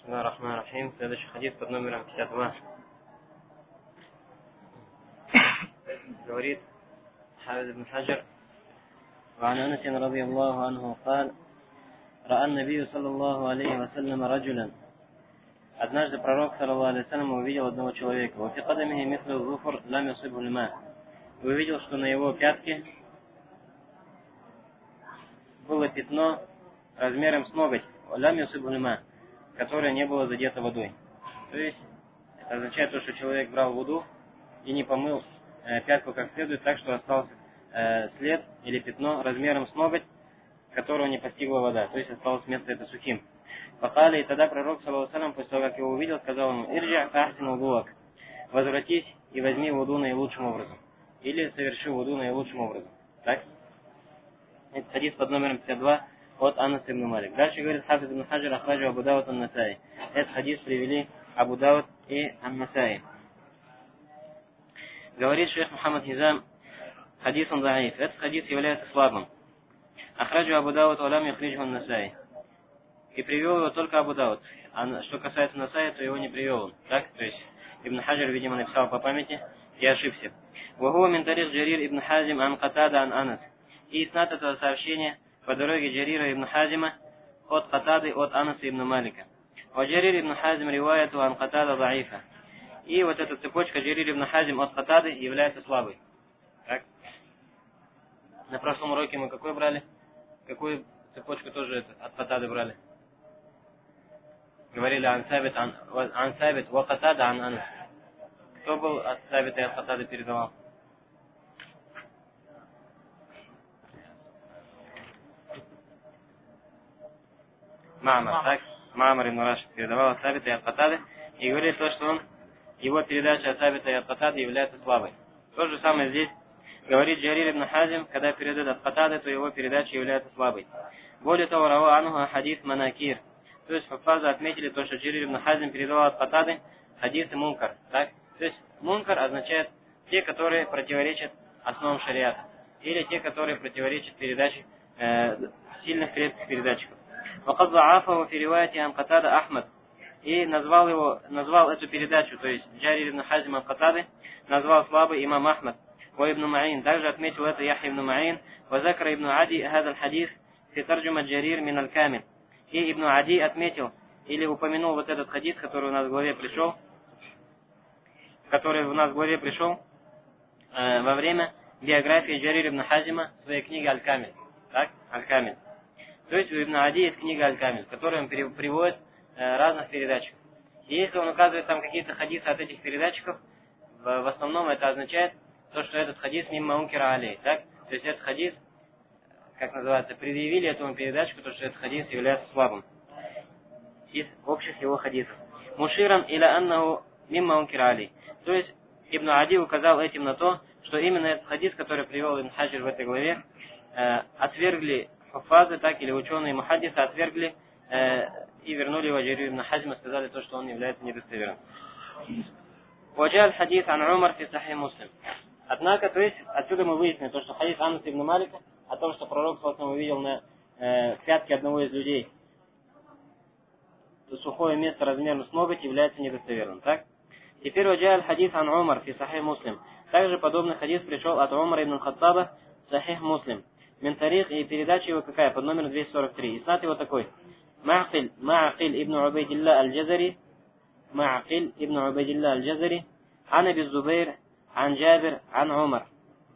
Бисмиллахи рахмани рахим. Следующий хадис под номером 52. Говорит Хафиз ибн Хаджар: وعن أنس رضي الله عنه قال: رأى النبي صلى الله عليه وسلم رجلا. Однажды пророк, саллаллаху алейхи ва саллям, увидел одного человека. وفي قدمه مثل الظفر لم يصبه الماء. И увидел, что на его пятке было пятно размером с ноготь, лам юсибху аль-ма, которое не было задето водой. То есть это означает то, что человек брал вуду и не помыл пятку как следует, так что остался след или пятно размером с ноготь, которого не постигла вода, то есть осталось место это сухим. Факали, и тогда пророк, саллаллаху алейхи ва саллям, после того, как его увидел, сказал ему: «Ирджа фахсин вудуак», возвратись и возьми вуду наилучшим образом. Или соверши вуду наилучшим образом. Так? Это хадис под номером 52 от Анаса ибн Малик. Дальше говорит Хафиз ибн Хаджар: ахраджу Абу Дауд ан-Насаи. Этот хадис привели Абу Дауд и ан-Насаи. Говорит шейх Мухаммад Хизам: хадис он даиф. Этот хадис является слабым. Ахраджу Абу Дауд улам яхриджу ан-Насаи. И привел его только Абу Дауд. А что касается Насаи, то его не привел он. Так? То есть Ибн Хаджар, видимо, написал по памяти и ошибся. Вахуа мин тарих Джарир ибн Хазим ан Катада ан Анас. И снат этого сообщения по дороге Джарира ибн Хазима от Катады от Анаса ибн Малика. Ва Джарир ибн Хазим риваяту ан Катада даифа. И вот эта цепочка Джарир ибн Хазим от Катады является слабой. Так? На прошлом уроке мы какой брали? Какую цепочку тоже от Катады брали? Говорили ан Сабит ва Катада ан Анас. Кто был от Сабита и от Катады передавал? Ма'мар, так? Ма'мар ибн Рашид передавал от Сабита и от Катады и говорит то, что его передача от Сабита и от Катады является слабой. То же самое здесь говорит Джарир ибн Хазим, когда передает от Катады, то его передача является слабой. Более того, рава анху хадис манакир. То есть хаффазы отметили то, что Джарир ибн Хазим передавал от Катады хадисы мункар. Так? То есть мункар означает те, которые противоречат основам шариата. Или те, которые противоречат передаче сильных крепких передатчиков. وقد ضعفه في رواية عن قتادة أحمد. И назвал эту передачу, то есть Джарир ибн Хазим от Катады, назвал слабый имам Ахмад. Ва ибн Ма'ин. Также отметил это Яхья ибн Ма'ин. Ва закра ибн Ади هذا الحديث في ترجمة جرير من الكامل. И ибн Ади отметил, или упомянул вот этот хадис, который у нас в главе пришел, во время биографии Джарир ибн Хазима в своей книге Аль-Камиль. Так? Аль-Камиль. То есть у Ибн Ади есть книга Аль-Камиль, в которой он приводит разных передатчиков. И если он указывает там какие-то хадисы от этих передатчиков, в основном это означает то, что этот хадис мимма ункира алей. Так? То есть этот хадис, как называется, предъявили этому передатчику, то, что этот хадис является слабым из общих его хадисов. Муширан иля аннаху мимма ункира алей. То есть Ибн Ади указал этим на то, что именно этот хадис, который привел Ибн Хаджар в этой главе, отвергли хаффазы, так, или ученые мухаддисы отвергли и вернули его Джарир ибн Хазим и сказали то, что он является недостоверным. Ваджа аль-хадис ан Умар фи сахих Муслим. Однако, то есть, отсюда мы выяснили то, что хадис Анаса ибн Малика о том, что пророк увидел на пятке одного из людей сухое место размером с ноготь, является недостоверным. Так? Теперь ваджа аль-хадис ан Умар фи сахих Муслим. Также подобный хадис пришел от Умара ибн Хаттаба в сахих Муслим. Ментарих, и передача его какая? Под номером 243. Иснат его такой. Ма'акиль ибн Убайдилла аль-Джазари. Ма'акиль ибн Убайдилла аль-Джазари. Ан Аби Зубайр, ан Джабир, ан Умар.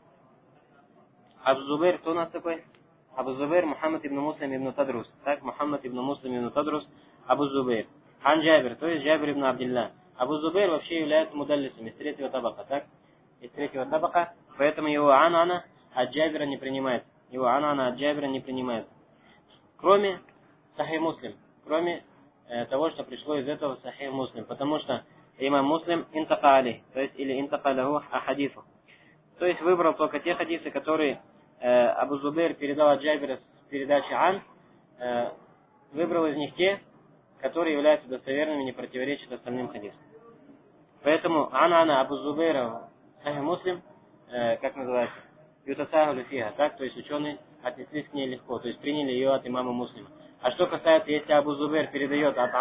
Абу Зубайр, кто у нас такой? Абу Зубайр Мухаммад ибн Муслим ибн Тадрус. Так, Мухаммад ибн Муслим ибн Тадрус. Абу Зубайр. Ан Джабир, то есть Джабир ибн Абдилла. Абу Зубайр вообще является мудаллисом из третьего табака. Так? Из третьего табака. Поэтому его ана от Джабира не принимает. Его ана от Джабира не принимает. Кроме Сахих Муслим. Кроме того, что пришло из этого Сахих Муслим. Потому что имам Муслим интака али. То есть, или интака лаху ахадифу. То есть, выбрал только те хадисы, которые Абу Зубайр передал от Джабира с передачи ан. Выбрал из них те, которые являются достоверными и не противоречат остальным хадисам. Поэтому ана Абу Зубайра Сахих Муслим, как называется? Ютасахулю фиха, так, то есть ученые отнеслись к ней легко, то есть приняли ее от имама Муслима. А что касается, если Абу Зубайр передает от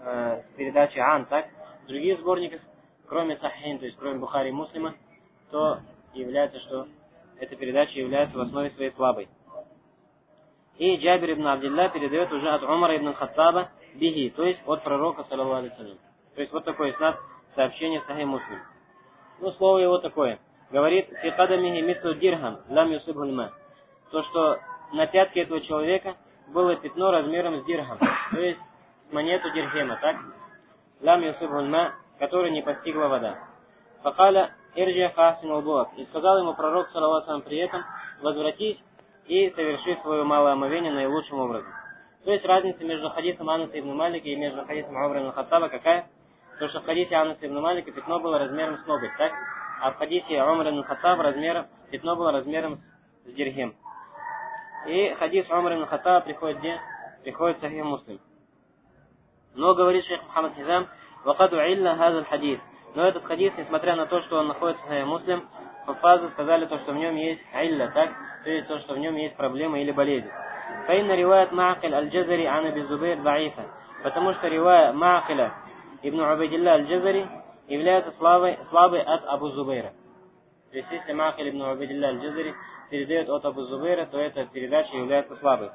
с передачей ан, так? В других сборниках, кроме Сахихин, то есть кроме Бухари и Муслима, то является, что эта передача является в основе своей слабой. И Джабир ибн Абдилля передает уже от Умара ибн Хаттаба бихи, то есть от пророка, саллаллаху алейхи вассалям. То есть вот такой иснад сообщение Сахих Муслим. Ну, слово его такое. Говорит, фи кадамихи мислу дирхам, лам юсибхуль ма. То, что на пятке этого человека было пятно размером с дирхам, то есть монету дирхема, так? Лам юсибхуль ма, который не постигла вода. Факаля ирджи хасин улбуак. И сказал ему пророк, саллаллаху алейхи при этом, возвратись и соверши свое малое омовение наилучшим образом. То есть разница между хадисом Анаса ибн Малика и между хадисом Умара ибн Хаттаба какая? То, что в хадисе Анаса ибн Малика пятно было размером с ноготь, так? А в хадисе Умара ибн Хаттаба пятно было размером с дирхем. И хадис Умара ибн Хаттаба приходит где? Приходит в Сахих Муслим. Но говорит шейх Мухаммад Хизам, «Вакаду илля хазаль хадис». Но этот хадис, несмотря на то, что он находится в Сахих Муслим, хафазы сказали то, что в нем есть илля, так? То есть то, что в нем есть проблема или болезнь. Фаинна риваят Ма'акиль аль-Джазари ан Аби Зубайр даифа. Потому что ривая Ма'акиля ибн Убайдилля аль-Джазари является слабой от Абу Зубайра. То есть если Ма'акиль ибн Убайдилля аль-Джазари передает от Абу Зубайра, то эта передача является слабой.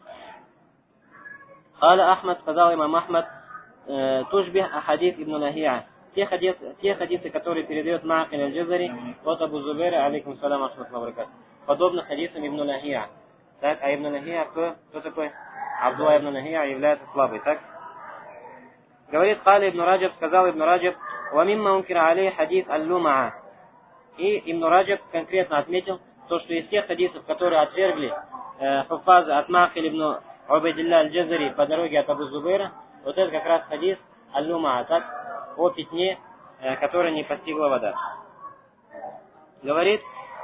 Халя Ахмад, сказал имам Ахмад, тушбих ахадис ибн Лахиа. Те хадисы, которые передает Ма'акиль аль-Джазари от Абу Зубайра, алейкум салам ахматуллахи ва баракатух, подобно хадисам ибн Лахиа. Так, а ибн Лахиа кто такой? Абдулла ибн Лахиа является слабый, так? Говорит, Кали ибн Раджаб, сказал ибн Раджаб, «Ва мимма ункира алей хадис аль-лумаа». И ибн Раджаб конкретно отметил то, что из тех хадисов, которые отвергли хафазы от Ма'акиль ибн Убайдилля аль-Джазари по дороге от Абу Зубайра, вот это как раз хадис аль-лумаа, так? О пятне, которое не постигла вода. Говорит,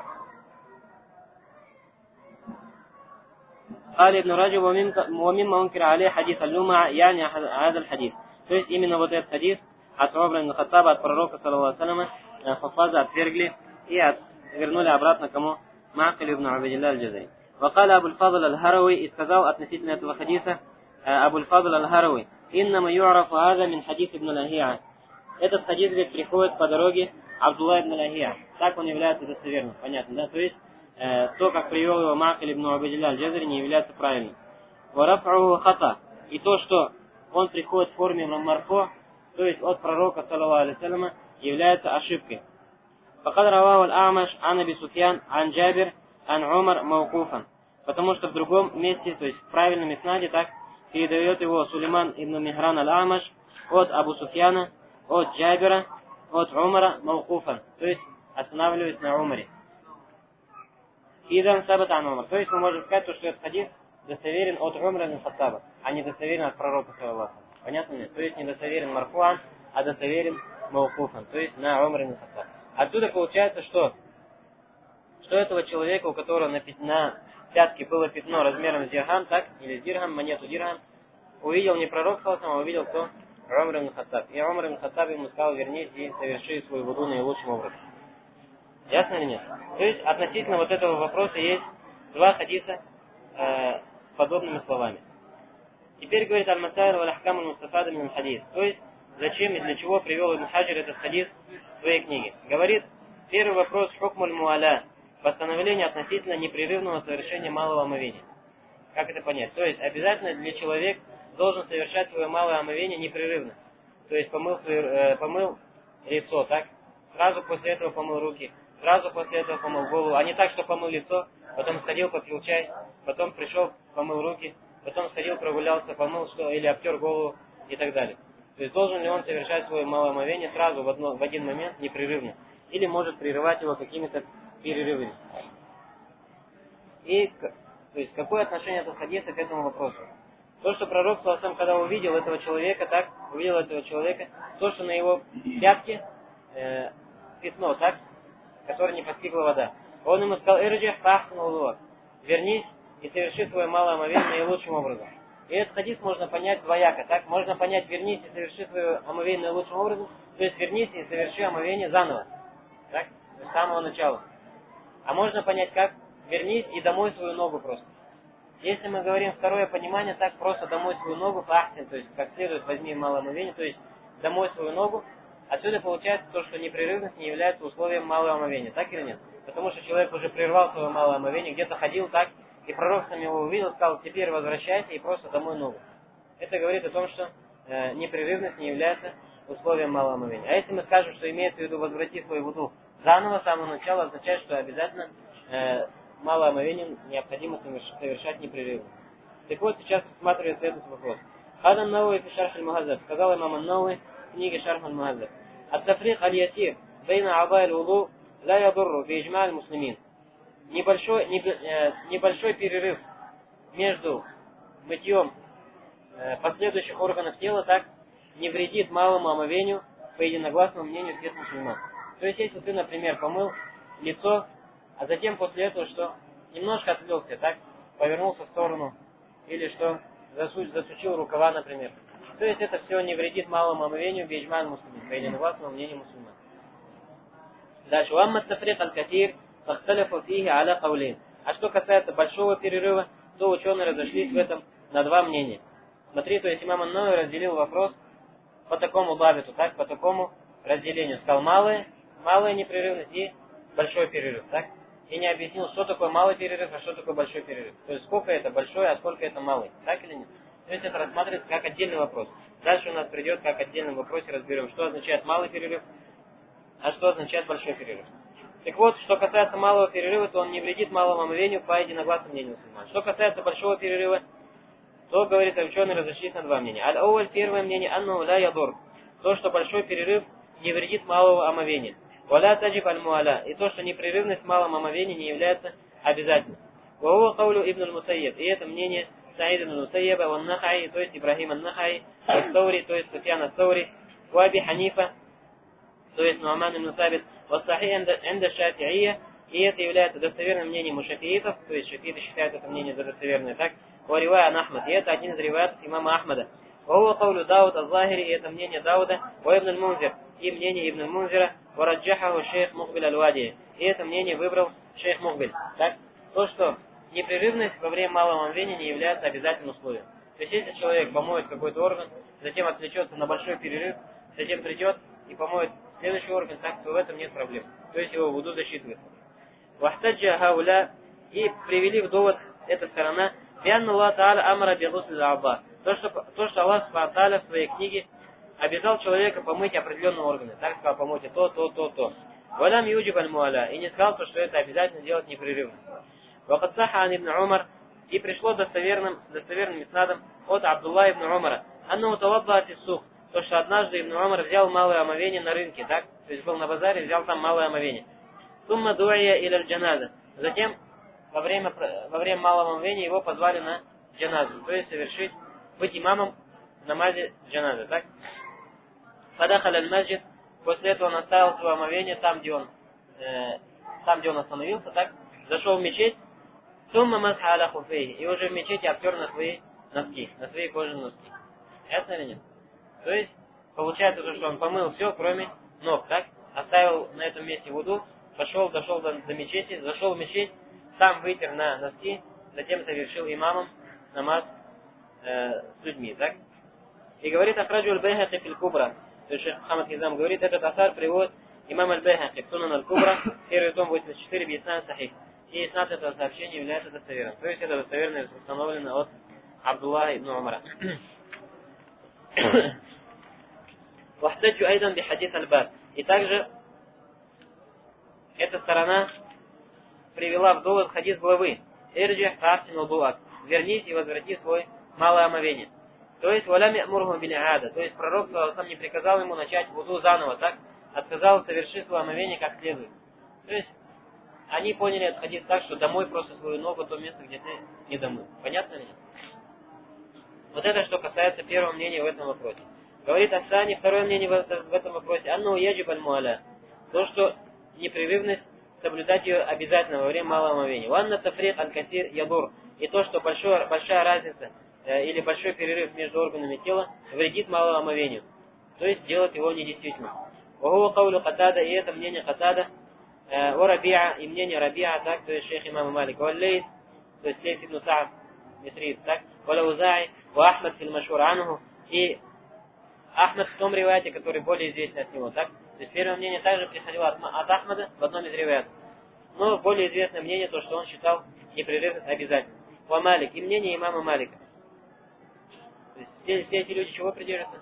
قال ابن رجب ومما أنكر عليه حديث اللومع يعني هذا الحديث. То есть именно вот этот хадис от Умара ибн Хаттаба, от пророка, саллаллаху алейхи ва саллям, хафазы отвергли и вернули обратно кому? Ма'акилю ибн Убайдилля аль-Джазари. وقال أبو الفضل الهروي, и сказал относительно этого хадиса Абу الفضل الهروي, إنما يعرف هذا من حديث ابن لهيعة. Этот хадис ведь приходит по дороге Абдулла ибн Лахиа. Так он является достоверным. Понятно, да? То есть то, как привел его Ма'акиль ибн Убайдилля аль-Джазари, не является правильным. وَرَفْعُهُ خَطَأ. И то, что он приходит в форме марфо, то есть от пророка, саллаллаху алейхи ва салляма, является ошибкой. فَقَدْ رَوَاهُ الْأَعْمَشُ عَنْ أَبِي سُفْيَانَ عَنْ جَابِرٍ عَنْ عُمَرَ مَوْقُوفًا. Потому что в другом месте, то есть в правильном иснаде, так передает его Сулейман ибн Михран аль-Амаш от Абу Суфьяна, от Джабира, от Умара мавкуфан, то есть останавливаясь на Умаре. Идан сабат ан Умар. То есть мы можем сказать, что этот хадис достоверен от Умара ибн Хаттаба, а не достоверен от пророка, саллаллаху алейхи ва саллям. Понятно ли? То есть не достоверен марфуан, а достоверен мавкуфан, то есть на Умара ибн Хаттаба. Отсюда получается, что этого человека, у которого на пятке было пятно размером с дирхам, так, или с дирхам, монету дирхам, увидел не пророк, а увидел кто? Умар ибн Хаттаб. И Умар ибн Хаттаб ему сказал, вернись и соверши свой вуду наилучшим образом. Ясно или нет? То есть относительно вот этого вопроса есть два хадиса с подобными словами. Теперь говорит Аль-Масаиль валь-Ахкам аль-Мустафада мин аль-Хадис. То есть зачем и для чего привел Ибн Хаджар этот хадис в своей книге. Говорит, первый вопрос хукмуль муаля. Постановление относительно непрерывного совершения малого омовения. Как это понять? То есть обязательно для человека должен совершать свое малое омовение непрерывно. То есть помыл лицо, так? Сразу после этого помыл руки, сразу после этого помыл голову. А не так, что помыл лицо, потом сходил, попил чай, потом пришел, помыл руки, потом сходил, прогулялся, помыл что, или обтер голову и так далее. То есть должен ли он совершать свое малое омовение сразу в один момент непрерывно? Или может прерывать его какими-то перерывами? И то есть какое отношение этого хадиса к этому вопросу? То, что пророк, когда увидел этого человека, то, что на его пятке пятно, так, которое не постигла вода. Он ему сказал, вернись и соверши свое малое омовение наилучшим образом. И этот хадис можно понять двояко, так? Можно понять, вернись и соверши свое омовение наилучшим образом, то есть вернись и соверши омовение заново, так, с самого начала. А можно понять как? Вернись и домой свою ногу просто. Если мы говорим второе понимание, так просто домой свою ногу, ахсин, то есть как следует возьми малое омовение, то есть домой свою ногу, отсюда получается то, что непрерывность не является условием малого омовения, так или нет? Потому что человек уже прервал свое малое омовение, где-то ходил так, и пророк сам его увидел, сказал, теперь возвращайся и просто домой ногу. Это говорит о том, что непрерывность не является условием малого омовения. А если мы скажем, что имеется в виду возврати свой вуду заново, с самого начала, означает, что обязательно малое омовение необходимо совершать непрерывно. Так вот, сейчас рассматривается этот вопрос. Хада Науи фи Шарх аль-Мухаззаб. Сказал имам Науи в книге Шарх аль-Мухаззаб. Ат-тафрик аль-ясир бейна адай аль-вуду ла ядурру би иджма аль-муслимин. Небольшой перерыв между мытьем последующих органов тела так не вредит малому омовению по единогласному мнению всех мусульман. То есть, если ты, например, помыл лицо, а затем после этого что? Немножко отвлекся, так? Повернулся в сторону, или что? Засучил рукава, например. То есть, это все не вредит малому омовению биджман муслимин, по единогласному мнению мусульман. Дальше. Уамма тафрик аль-катир фахталяфу фихи аля каулин. А что касается большого перерыва, то ученые разошлись в этом на два мнения. Смотри, то есть имам ан-Навави разделил вопрос по такому бабиту, так, по такому разделению. Сказал малая непрерывность и большой перерыв, так? И не объяснил, что такое малый перерыв, а что такое большой перерыв. То есть сколько это большой, а сколько это малый, так или нет? То есть это рассматривается как отдельный вопрос. Дальше у нас придет, как отдельном вопросе разберем, что означает малый перерыв, а что означает большой перерыв. Так вот, что касается малого перерыва, то он не вредит малому омовению по единогласному мнению мусульман. Что касается большого перерыва, то, говорит, ученые разошлись на два мнения. Аль-Ауль, первое мнение, анну ла ядур. То, что большой перерыв не вредит малого омовения. Валя таджиб аль-муаля. И то, что непрерывность в малом омовении не является обязательным. Ваува каулю ибн аль-Мусайеб. И это мнение Саида ибн аль-Мусайеба, ван Нахай, то есть Ибрахим аль-Нахай, ас-Саури, то есть Суфьян ас-Саури, Ваби Ханифа, то есть Нуаман ибн Сабит, вассахи энда шафи'ия. И это является достоверным мнением у шафиитов, то есть шафииты считают это мнение за достоверное, так? Ва Ахмад. И это один из риваятов имама Ахмада. Ва каулю Дауд аль-Захири. И это мнение Дауда. Ва ибн аль-Мунзир. И мнение ибн аль-Мунзира. Ва раджахаху шейх Мухбиль аль-Вади. И это мнение выбрал шейх Мухбиль. Так? То, что непрерывность во время малого омовения не является обязательным условием. То есть, если человек помоет какой-то орган, затем отвлечется на большой перерыв, затем придет и помоет следующий орган, так, то в этом нет проблем. То есть, его вуду засчитывается. Вахтаджа хауля. И привели в довод эта сторона, Бианна Аллах Та'аля амара бигусля абба. То, что Аллах Субхану Тааля в своей книге обязал человека помыть определенные органы. Так сказал, помойте то. Валям юджиб аль-муаля. И не сказал, что это обязательно делать непрерывно. Вакад саха ан ибн Умар. И пришло достоверным иснадом от Абдулла ибн Умара. Анну тавадда фиссух. То, что однажды ибн Умар взял малое омовение на рынке, так? То есть был на базаре, взял там малое омовение. Сумма ду'ия иля аль-джаназа. Затем во время малого омовения его позвали на джаназу, то есть быть имамом в намазе джаназы, так? Фадахал аль-маджид, после этого он оставил свое омовение там, где он остановился, так? Зашел в мечеть, сумма масха аля хуфейхи, и уже в мечети обтер на свои носки, на свои кожаные носки. Ясно или нет? То есть, получается то, что он помыл все, кроме ног, так? Оставил на этом месте вуду, дошел до мечети, зашел в мечеть, сам вытер на носки, затем совершил имамом намаз с людьми, так? И говорит Ахраджу аль-Байхақи фил Кубра. То есть шейх Мухаммад Хизам говорит, этот асар приводит имам аль-Байхақи в Сунан аль-Кубра, первый том 84, биссан сахих. И иснад этого сообщения является достоверным. То есть это достоверно установлено от Абдулла ибн Умара. Вахтаджу айдан би хадис аль-Баб. И также эта сторона привела в довод хадис главы. Ирджих фахтин удуак. Вернись и возврати свой малое омовение. То есть, валями амурху биляада. То есть, пророк сам не приказал ему начать вуду заново, так? Отказал совершить свое омовение как следует. То есть, они поняли этот хадис так, что домой просто свою ногу в то место, где ты не домыл. Понятно ли? Вот это, что касается первого мнения в этом вопросе. Говорит Асани, второе мнение в этом вопросе. Анну яджиб аль-муаля. То, что непрерывность, соблюдать ее обязательно во время малого омовения. Ванна тафрик аль-касир ядур. И то, что большая разница или большой перерыв между органами тела вредит малому омовению. То есть делать его недействительным. Вахува каулю Катада, и это мнение Катада. О Рабиа, и мнение Рабиа, так, то есть шейх имама Малик. О Лейс, то есть Лейс ибн Саад. мисриец, так? Валяузай, ва Ахмад филь машур анху, и Ахмад в том риваяте, который более известный от него, так? То есть первое мнение также приходило от Ахмада в одном из риваятов. Но более известное мнение, то, что он считал непрерывность обязательно. Ва Малик, и мнение имама Малика. То есть все эти люди чего придерживаются?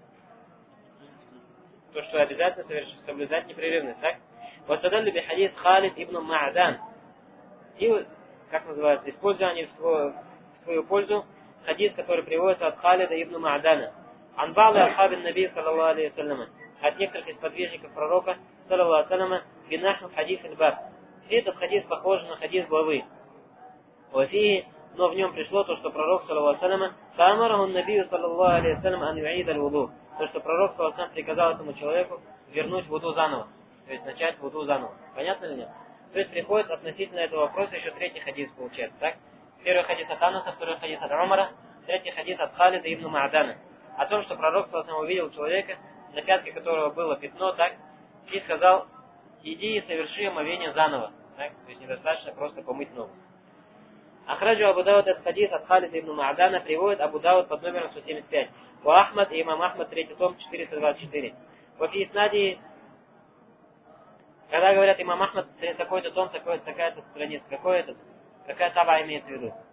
То, что обязательно соблюдать непрерывность, так? Вастадалли би хадис Халид ибн Ма'дан. И, как называется, использование в свою пользу хадис, который приводится от Халида ибн Ма'дана. Анбала асхаби наби, саллаллаху алейхи вассалям. От некоторых из подвижников пророка, саллаллаху алейхи вассалям, бинаху хадис аль-баб. И этот хадис похож на хадис главы. Вафии, но в нем пришло то, что пророк, саллаллаху алейхи вассалям, таамараху набию, саллаллаху алейхи вассалям, ан юид аль-вуду. То, что пророк, саллаллаху алейхи вассалям, приказал этому человеку вернуть вуду заново. То есть начать вуду заново. Понятно или нет? То есть приходит относительно этого вопроса еще третий хадис получается, так? Первый хадис от Анаса, второй хадис от Умара, третий хадис от Халида ибн Ма'дана. О том, что пророк саллаллаху увидел человека, на пятке которого было пятно, так? И сказал, иди и соверши омовение заново. Так? То есть недостаточно просто помыть ногу. Ахраджу Абу Дауд этот хадис от Халида ибн Ма'дана приводит Абу Дауд под номером 175. Ва Ахмад и имам Ахмад, третий том, 424. Вафи Иснади, когда говорят имам Ахмад, такой-то том, такая-то страница, какая таба имеется в виду?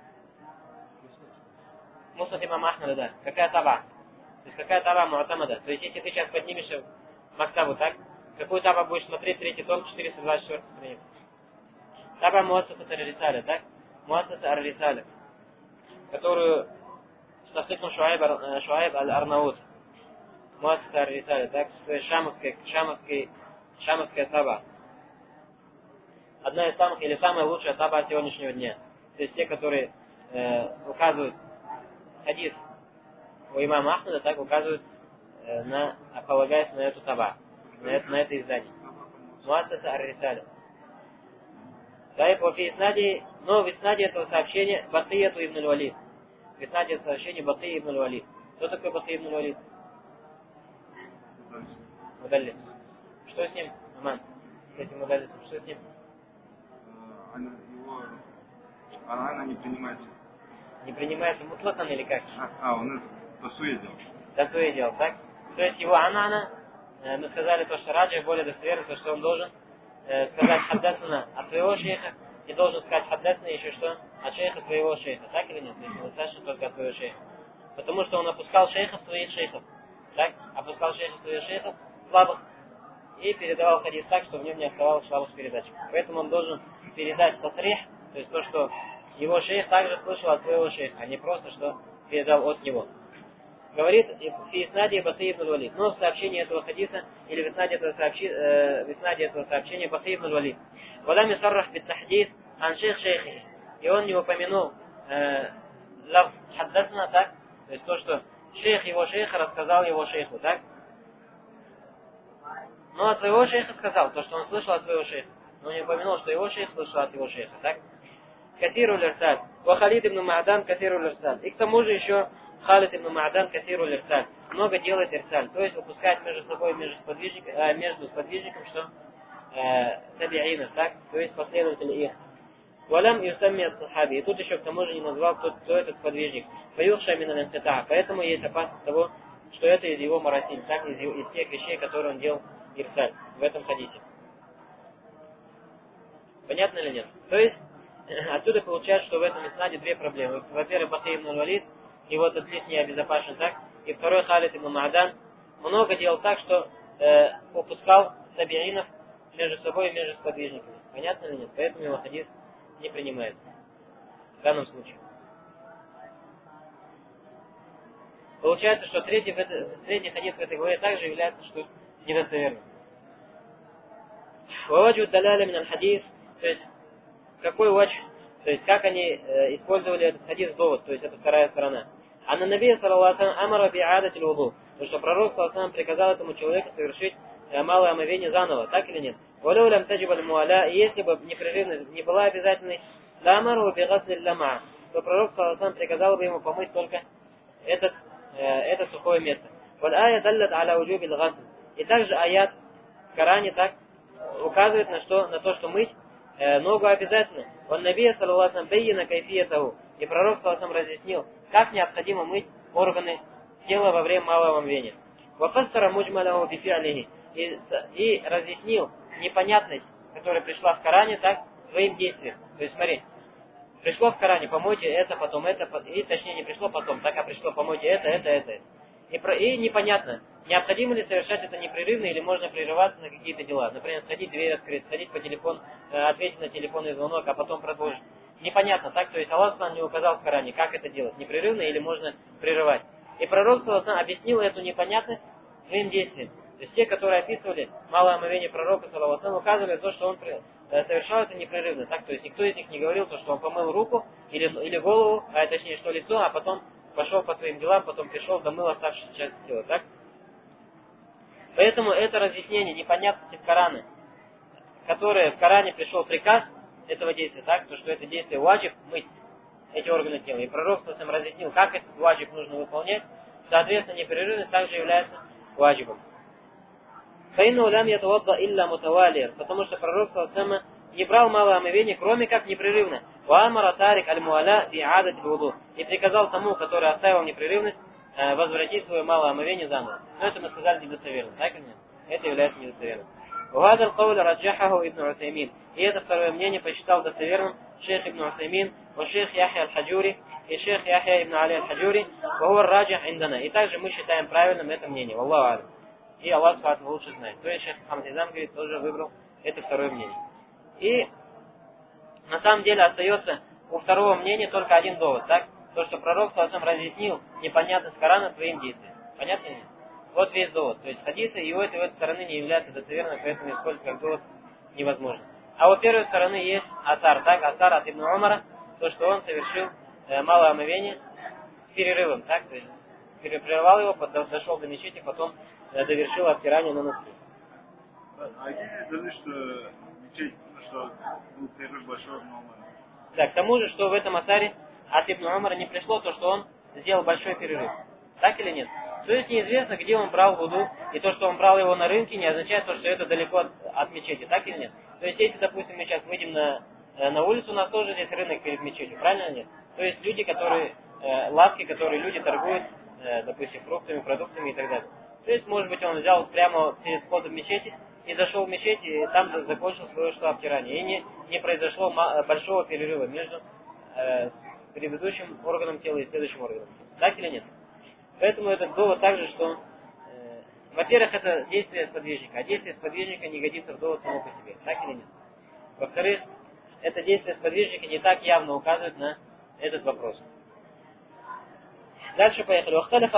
Муснад имам Ахмада, да. Какая таба? То есть какая таба муатамада? То есть если ты сейчас поднимешься в мактабу, так? Какую таба будешь смотреть? Третий том, 424 страница. Таба Муассаса ар-Рисаля, так? Муассаса ар-Рисаля, которую стасыкнул Шуайб аль-Арнаут. Муассаса ар-Рисаля, так? То есть шамовская таба. Одна из самых или самая лучшая таба сегодняшнего дня. То есть те, которые указывают хадис у имама Ахмада, так указывают, полагаясь на эту таба, на это издание. Муассаса ар-Рисаля. Да, и по Иснади, но в Иснаде этого сообщения Бакияту ибн аль-Валид. В Иснаде этого сообщения Бакия ибн аль-Валид. Кто такой Бакия ибн аль-Валид? Мудаллис. Что с ним, Аман? С этим мудаллисом, что с ним? Она не принимается. Не принимается мутлакан или как? Он это тасуе делал. Тасуе делал, так? То есть его анана, мы сказали то, что раджи более достоверно, то, что он должен сказать хаддасана от своего шейха и должен сказать хаддасана еще что? От шейха своего шейха, так или нет? То есть недостаточно только от своего шейха. Потому что он опускал шейхов своих шейхов, так? Опускал шейхов своих шейхов слабых и передавал хадис так, что в нем не оставалось слабых передачек. Поэтому он должен передать тасрих, то есть то, что его шейх также слышал от своего шейха, а не просто, что передал от него. Говорит в Иснаде Бакия ибн аль-Валид. Но в сообщении этого хадиса, или в Иснаде этого сообщения Бакия ибн аль-Валид. Валами саррах бит тахдис ан шейх шейхи. И он не упомянул лав хаддасна, так? То есть то, что шейх его шейха рассказал его шейху, так? Но от своего шейха сказал, то, что он слышал от своего шейха. Но не упомянул, что его шейх слышал от его шейха, так? Кафиру лирсаль. Ва Халид ибн Ма'дан кафиру лирсаль. И к тому же еще Халид ибн Ма'дан кафиру лирсаль. Много делает ирсаль. То есть выпускает между собой, между сподвижником, что табиинов, так? То есть последователи их. Валям юсамми ас-сахаби. И тут еще к тому же не назвал, кто этот сподвижник. Фаюхша мин аль-инқита. Поэтому есть опасность того, что это из его марасиль, так? Из тех вещей, которые он делал ирсаль в этом хадисе. Понятно или нет? То есть отсюда получается, что в этом иснаде две проблемы. Во-первых, Бакия ибн аль-Валид, его тадлис не обезопасен, так? И второй, Халид ибн Ма'дан, много делал так, что упускал табиинов между собой и между сподвижниками. Понятно или нет? Поэтому его хадис не принимается. В данном случае. Получается, что третий хадис в этой главе также является что недостоверным. Ваваджу даляля мин аль-хадис, то есть какой вадж, то есть как они использовали этот хадис довод, то есть это вторая сторона. А на Наби саллаллаху алейхи амара би'адати аль-вуду, то что пророк саллаллаху алейхи приказал этому человеку совершить малое омовение заново, так или нет? Валау лям таджиб аль-муаля, и если бы непрерывность не была обязательной, ла амару би'гасли аль-лама, то пророк саллаллаху алейхи приказал бы ему помыть только это сухое место. Валь ая даллат аля уджуби аль-гасл. И также аят в Коране так указывает на то, что мыть ногу обязательно. Он Наби саллаллаху алейхи бейна кайфиятаху. И пророк саллаллаху алейхи разъяснил, как необходимо мыть органы тела во время малого омовения. Вафассара муджмаляху бифи'алихи. И разъяснил непонятность, которая пришла в Коране, так, своим действием. То есть смотри, пришло в Коране, помойте это, потом это, и точнее не пришло потом, так, а пришло, помойте это. И непонятно, необходимо ли совершать это непрерывно или можно прерываться на какие-то дела. Например, сходить, дверь открыть, сходить по телефону, ответить на телефонный звонок, а потом продолжить. Непонятно, так, то есть Аллах не указал в Коране, как это делать, непрерывно или можно прерывать. И пророк саллаллаху алейхи объяснил эту непонятность своим действием. То есть те, которые описывали малое омовение пророка, саллаллаху алейхи, указывали то, что он совершал это непрерывно. Так, то есть никто из них не говорил, то, что он помыл руку или голову, а точнее, что лицо, а потом пошел по своим делам, потом пришел, домыл оставшуюся часть тела. Так? Поэтому это разъяснение непонятности в Коране, которое в Коране пришел приказ этого действия, так, то, что это действие ваджиб, мыть эти органы тела. И пророк сам разъяснил, как этот ваджиб нужно выполнять, соответственно, непрерывность также является ваджибом. Фаинну лям ятавадда илля мутавалия, потому что пророк саллаллаху не брал малое омовение, кроме как непрерывно. Ваамара тарик аль-муаля би'адат вуду. И приказал тому, который оставил непрерывность, возвратить свое малое омовение заново. Но это мы сказали недостоверно, так или нет? Это является недостоверным. وهذا القول رجحه ابن عثيمين. И это второе мнение посчитал достоверным шейх ибн Усаймин, шейх Яхья аль-Хаджури и шейх Яхья ибн Али аль-Хаджури, وهو الراجح عندنا. И также мы считаем правильным это мнение. Аллаху алям. И Аллах Субхану лучше знает. То есть шейх Мухаммад Изам говорит, тоже выбрал это второе мнение. И на самом деле остается у второго мнения только один довод, так? То, что пророк саллаллаху алейхи разъяснил непонятность Корана своим действием. Понятно ли? Вот весь довод. То есть хадисы и у этой стороны не являются достоверными, поэтому использовать как довод невозможно. А у первой стороны есть асар, так? Асар от Ибн Умара, то, что он совершил малое омовение с перерывом, так? То есть прервал его, дошел до мечети, потом довершил обтирание на носки. А есть даны, что мечеть, что был перерыв большой от Умара? Да, к тому же, что в этом асаре от Ибн Умара не пришло то, что он сделал большой перерыв. Так или нет? То есть неизвестно, где он брал вуду, и то, что он брал его на рынке, не означает то, что это далеко от мечети. Так или нет? То есть, если, допустим, мы сейчас выйдем на улицу, у нас тоже здесь рынок перед мечетью, правильно или нет? То есть люди, которые, лавки, которые люди торгуют, допустим, фруктами, продуктами и так далее. То есть, может быть, он взял прямо перед входом в мечети и зашел в мечеть, и там закончил свое обтирание. И не произошло большого перерыва между предыдущим органом тела и следующим органом. Так или нет? Поэтому этот довод также, что, во-первых, это действие сподвижника, а действие сподвижника не годится в довод само по себе. Так или нет? Во-вторых, это действие сподвижника не так явно указывает на этот вопрос. Дальше поехали.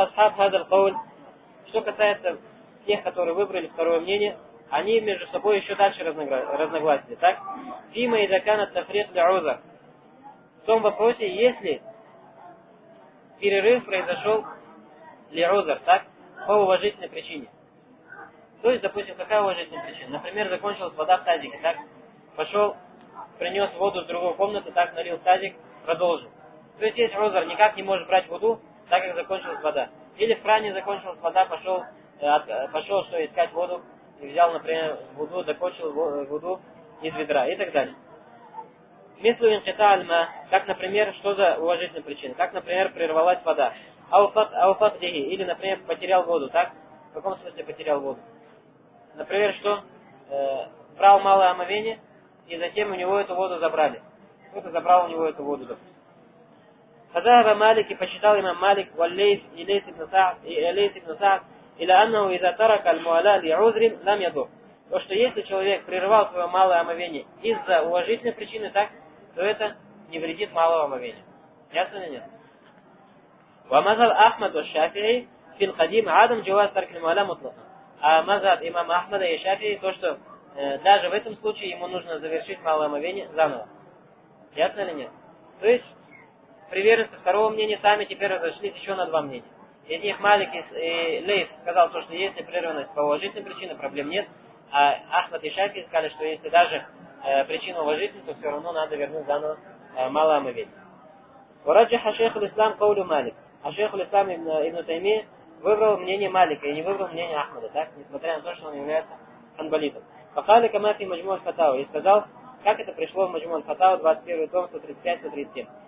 Что касается тех, которые выбрали второе мнение, они между собой еще дальше разногласили. Так? Фима и закана тафрих для узар. В том вопросе, если перерыв произошел для узар, так? По уважительной причине. То есть, допустим, какая уважительная причина? Например, закончилась вода в тазике, так? Пошел, принес воду с другой комнаты, так налил в тазик, продолжил. То есть, если узар никак не может брать воду, так как закончилась вода. Или в кране закончилась вода, пошел что искать воду, и взял, например, воду, закончил воду из ведра и так далее. Мислу инкита альма, как, например, что за уважительная причина? Как, например, прервалась вода. Ауфат лихи, или, например, потерял воду, так? В каком смысле потерял воду? Например, что брал малое омовение, и затем у него эту воду забрали. Кто-то забрал у него эту воду, допустим. فذهب مالك посчитал имам Малик والليث и Лейс ибн Са'д إلى أنه إذا ترك الموالاة لعذر لم يضر. То, что если человек прервал свое малое омовение из-за уважительной причины, так, то это не вредит малого омовения. Ясно или нет? ومذهب أحمد والشافعي في القديم عدم جواز ترك الموالاة مطلقا. А мазхаб имама Ахмада и Шафии, то, что даже в этом случае ему нужно завершить малое омовение заново. Ясно или нет? То есть приверженцы второго мнения сами теперь разошлись еще на два мнения. Из них Малик и Лейс сказал, что если прерванность по уважительным причинам, проблем нет. А Ахмад и Шафи сказали, что если даже причина уважительная, то все равно надо вернуть заново малое омовение. Вараджиха шейх аль-Ислам каулю Малик. А шейх аль-Ислам ибн Таймия выбрал мнение Малика и не выбрал мнение Ахмада, так? Несмотря на то, что он является ханбалитом. Фахали камафи маджму аль-Фатау. И сказал, как это пришло в маджму аль-Фатау, 21 том, 135-137.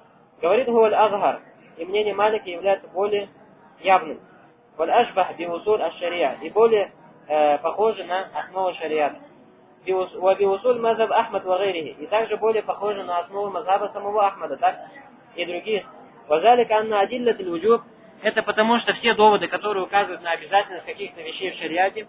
Говорит Гуаль Азхар, и мнение Малика является более явным. Валь ашбах биусуль аш-шариа, и более похоже на основу шариата. Биусуль мазаб Ахмад ва гайрихи, и также более похоже на основу мазаба самого Ахмада, так? И других. Вазалика анна адиллатуль вуджуб, это потому, что все доводы, которые указывают на обязательность каких-то вещей в шариате,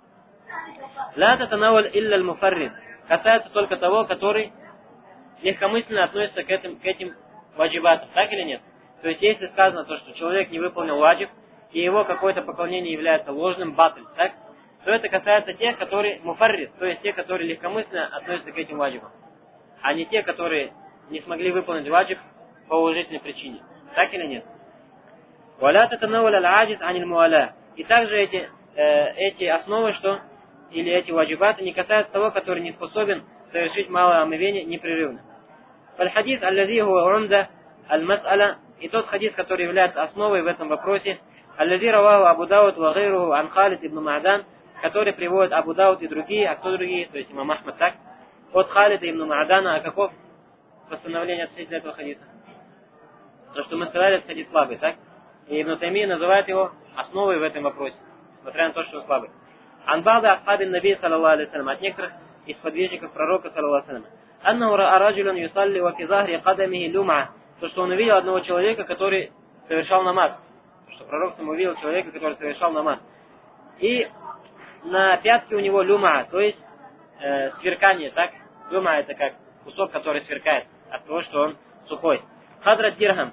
ла татанаваль илля аль-муфаррид, касается только того, который легкомысленно относится к этим ваджибатам, так или нет? То есть, если сказано то, что человек не выполнил ваджиб, и его какое-то поклонение является ложным, батль, так? То это касается тех, которые муфаррид, то есть те, которые легкомысленно относятся к этим ваджибам, а не те, которые не смогли выполнить ваджиб по уважительной причине. Так или нет? Валя татанаваль аль-аджиз аниль муаля. И также эти основы, что или эти ваджибаты не касаются того, который не способен совершить малое омовение непрерывно. Фаль-хадис аллази хуа умда аль-мас'аля, и тот хадис, который является основой в этом вопросе, аллази раваху Абу Дауд ва гайруху ан Халид ибн Ма'дан, который приводит Абу Дауд и другие, а кто другие, то есть имам Ахмад, так? От Халида ибн Ма'дана, а каков постановление относительно этого хадиса? То, что мы сказали, это хадис слабый, так? И Ибн Таймия называет его основой в этом вопросе, несмотря на то, что он слабый. Анбада асхабин наби саллаллаху алейхи салям, от некоторых из подвижников пророка саллаллаху алейхи салям. Аннаху raa раджулан юсалли ва фи захри кадамихи люма. То, что он увидел одного человека, который совершал намаз. Что пророк сам увидел человека, который совершал намаз. И на пятке у него люма, то есть сверкание, так? Люма это как кусок, который сверкает от того, что он сухой. Хадрат дирхам,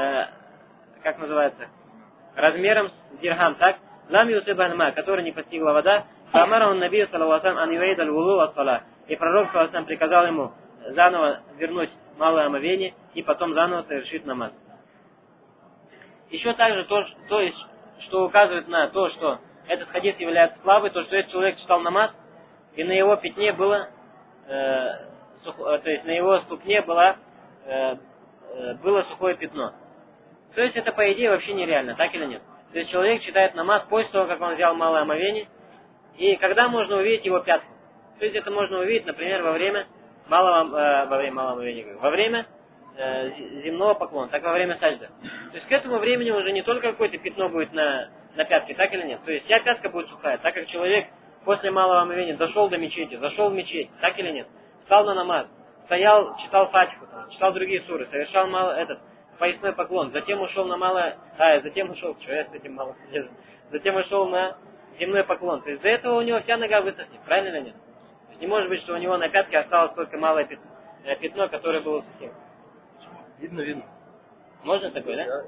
как называется, размером с дирхам, так? Лам юсибанма, который не постигла вода, фамара он наби саллаллаху алейхи ан юэйд аль-вулу ас-сала. И пророк саллаллаху алейхи приказал ему заново вернуть малое омовение и потом заново совершить намаз. Еще также то есть, что указывает на то, что этот хадис является слабый, то, что этот человек читал намаз, и на его пятне было, то есть на его ступне было сухое пятно. То есть это, по идее, вообще нереально, так или нет? То есть человек читает намаз после того, как он взял малое омовение, и когда можно увидеть его пятку? То есть это можно увидеть, например, во время земного поклона, так во время саджда. То есть к этому времени уже не только какое-то пятно будет на пятке, так или нет? То есть вся пятка будет сухая, так как человек после малого омовения дошел до мечети, зашел в мечеть, так или нет? Встал на намаз, стоял, читал фатиху, читал другие суры, совершал поясной поклон, затем ушел на затем ушел на земной поклон. То есть до этого у него вся нога высохнет, правильно или нет? То есть не может быть, что у него на пятке осталось только малое пятно, которое было сухим. Видно. Можно такое, да?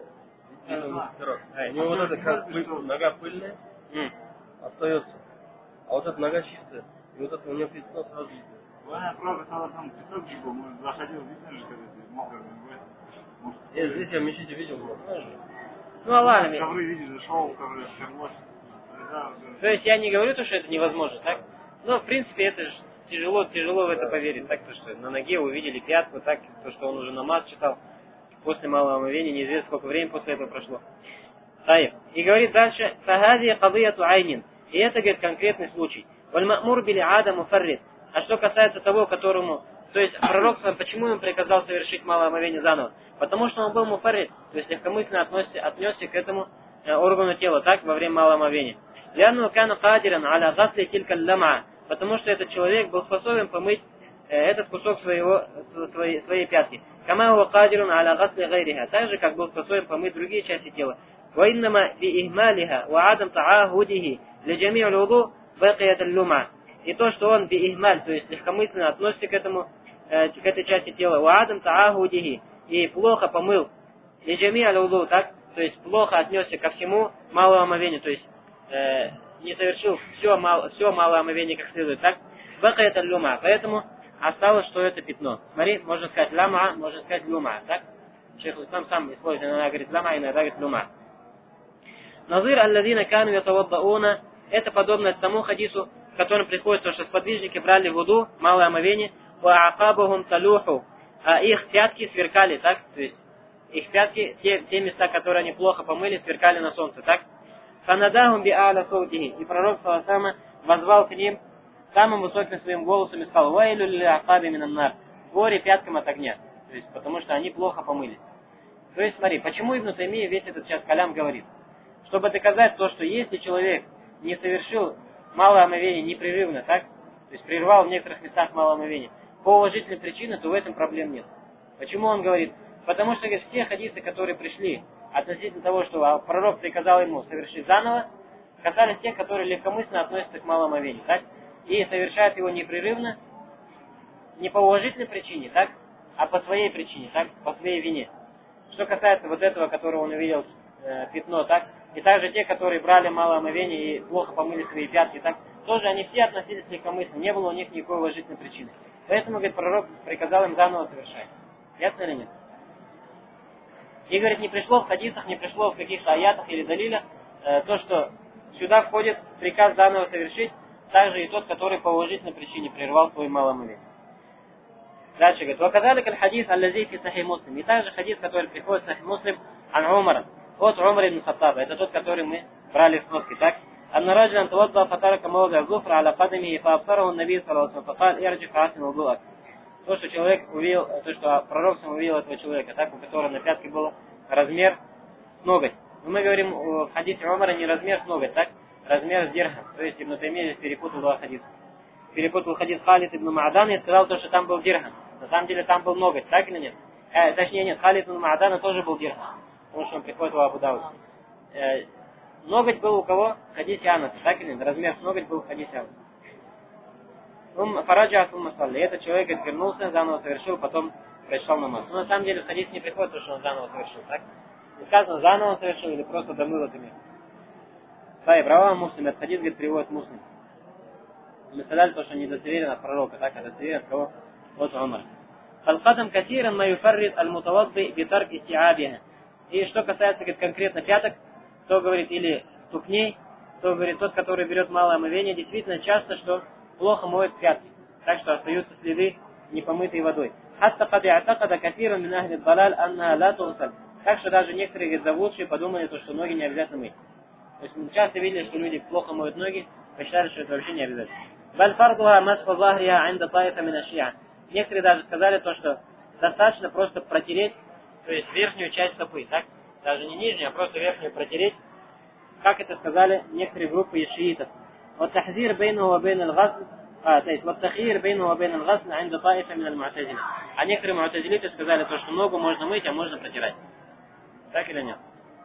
У него вот это как нога пыльная, остается. А вот эта нога чистая, и вот это у него пятно сразу видно. Правда, когда там песок был, мы заходил, видно же, когда мокрый ногой. Здесь я в мечети видел. Ну, Аллах. Ковры видишь, зашел, ковры вперлось. То есть я не говорю, что это невозможно, так? Но, в принципе, это же тяжело в это поверить, так, то, что на ноге увидели пятку, так, то, что он уже намаз читал после малого омовения, неизвестно, сколько времени после этого прошло. И говорит дальше, «Фахади кадыяту айнин». И это, говорит, конкретный случай. «Валь-ма'мур били ада муфаррид». А что касается того, которому... То есть пророк, почему ему приказал совершить малое омовение заново? Потому что он был муфаррид, то есть легкомысленно отнесся к этому органу тела, так, во время малого омовения. «Лянну кана кадиран аля гасли тилька лама». Потому что этот человек был способен помыть этот кусок своей пятки. «Кама хуа кадирун аля гасли гайриха». Так же, как был способен помыть другие части тела. «Ваиннама би ихмалиха ва адам таахудихи лиджами аль-вуду бакият аль-лума». И то, что он би-ихмаль, то есть легкомысленно относится к этой части тела, «Ваадам таахудихи», и плохо помыл, «Лиджами аль-вуду», так, то есть плохо отнесся ко всему малому омовению, то есть не совершил все малое омовение как следует, так, «Бакаят аль-люма», поэтому осталось, что это пятно. Смотри, можно сказать «лама», можно сказать «люма», так? Шейх Ислам сам использует, иногда говорит «лама», иногда говорит «люма». «Назир аль-ладина кану ятаваддауна», это подобно тому хадису, в котором приходится, что сподвижники брали вуду, малое омовение, «Ва'акабахум талюху», а их пятки сверкали, так? То есть их пятки, те места, которые они плохо помыли, сверкали на солнце, так? «Фанадахум би'аля саудихи», и пророк саллаллаху возвал к ним самым высоким своим голосом и сказал: «Вайлю ли акаби минан нар», горе пяткам от огня, то есть потому что они плохо помыли. То есть смотри, почему Ибн Таймия весь этот сейчас калям говорит? Чтобы доказать то, что если человек не совершил малое омовение непрерывно, так? То есть прервал в некоторых местах малое омовение, по уважительной причине, то в этом проблем нет. Почему он говорит? Потому что, говорит, все хадисы, которые пришли относительно того, что пророк приказал ему совершить заново, касались тех, которые легкомысленно относятся к малому омовению, так? И совершают его непрерывно, не по уважительной причине, так? А по своей причине, так? По своей вине. Что касается вот этого, которого он увидел пятно, так? И также те, которые брали малое омовение и плохо помыли свои пятки, так? Тоже они все относились легкомысленно, не было у них никакой уважительной причины. Поэтому, говорит, пророк приказал им заново совершать. Ясно или нет? И, говорит, не пришло в хадисах, не пришло в каких-то аятах или далилях то, что сюда входит приказ заново совершить, также и тот, который по уважительной причине прервал свой малое омовение. Дальше говорит, وَكَذَلِكَ الْحَدِيث الَّذِي فِي صَحِيحِ Муслим. И также хадис, который приходит в Сахих Муслим, ан Умара, от Умара ибн Хаттаба. Это тот, который мы брали в сноске, так? أن رجلا توضأ فترك موضع الظفر على قدمه فأبصره النبي صلى الله عليه وسلم فقال ارجع فأحسن وضوءك. То, что человек увидел, то, что пророк сам увидел этого человека, так, у которого на пятке был размер с ноготь. Но мы говорим в хадисе Умара не размер с ноготь, так? Размер с дирхам. То есть Ибн Таймия перепутал два хадиса. Перепутал хадис Халид ибн Маадан и сказал то, что там был дирхам. На самом деле там был ноготь, так или нет? Точнее нет, Халид ибн Маадана тоже был дирхам. Потому что он приходит в Абу Дауд. Ноготь был у кого? В хадисе Анаса, так или нет? Размер с ноготь был в хадисе Анаса. Фараджа сумма салли. Этот человек вернулся, заново совершил, потом пришел намаз. Но на самом деле в хадисе не приходит то, что он заново совершил, так? Не сказано, заново совершил или просто домыл это место. Сай, права Муслим, этот хадис, говорит, приводит Муслим. Мы сказали то, что не достоверен от пророка, так? А достоверен от кого? Вот Умар. Аль-Кадам катиран ма юфаррид аль-мутавадди битарк истиабиха. И что касается, говорит, конкретно пяток, кто говорит, или ступней, кто говорит, тот, который берет малое омовение, действительно часто, что плохо моет пятки, так что остаются следы непомытой водой. Хатта кад и'такада катиран мин ахли далаль анна ла тунсаль. Так что даже некоторые, говорит, заводшие подумали, то, что ноги не обязательно мыть. То есть мы часто видели, что люди плохо моют ноги, посчитали, что это вообще не обязательно. Баль фардуха масфа захриха инда таифа мин ашиа. Некоторые даже сказали то, что достаточно просто протереть, то есть верхнюю часть стопы, так? Даже не нижнюю, а просто верхнюю протереть, как это сказали некоторые группы из шиитов. والتحذير بينه وبين الغسل والتخيير بينه وبين الغسل عند طائفة من المعتزلة. А некоторые му'тазилиты сказали то, что ногу можно мыть, а можно протирать. Так или нет?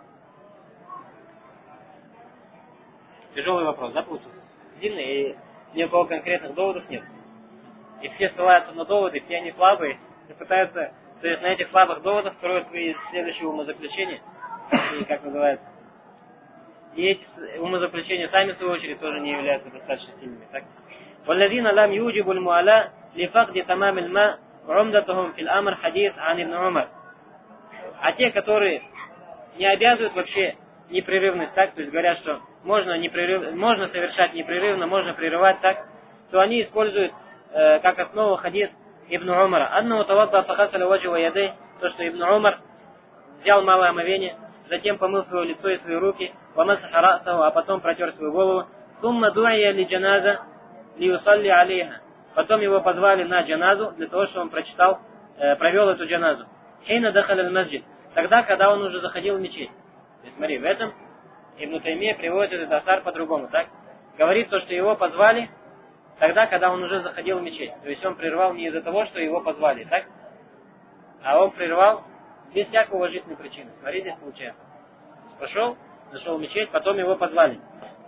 Тяжелый вопрос, да, получился? Длинный, и ни у кого конкретных доводов нет. И все ссылаются на доводы, все они слабые, и пытаются, то есть на этих слабых доводах строят свои следующие умозаключения, и как называется. И эти умозаключения сами, в свою очередь, тоже не являются достаточно сильными. Так? وَالَّذِينَ لَمْ يُوجِبُ الْمُعَلَى لِفَقْدِ تَمَامِ الْمَاءِ عُمْدَتُهُمْ فِي الْأَمْرِ حَدِيث عَنْ ابْنِ عُمَرٍ. А те, которые не обязывают вообще непрерывность, так, то есть говорят, что можно совершать непрерывно, можно прерывать так, то они используют как основу хадис Ибн Умара. Анна утавадда фахасаля ваджи ва ядей, то, что Ибн Умар взял малое омовение, затем помыл свое лицо и свои руки, вамасаха ра'саху, а потом протер свою голову, сумма ду'ия ли джаназа ли юсалли алейха. Потом его позвали на джаназу, для того, чтобы он провел эту джаназу. Хейна дахаля аль-масджид. Тогда, когда он уже заходил в мечеть. То есть, смотри, в этом Ибн Таймия приводит этот асар по-другому, так? Говорит то, что его позвали тогда, когда он уже заходил в мечеть. То есть он прервал не из-за того, что его позвали, так? А он прервал без всякой уважительной причины. Смотри, здесь получается. Пошел, зашел в мечеть, потом его позвали.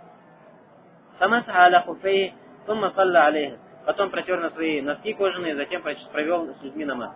Потом протер на свои носки кожаные, затем провел с людьми намаз.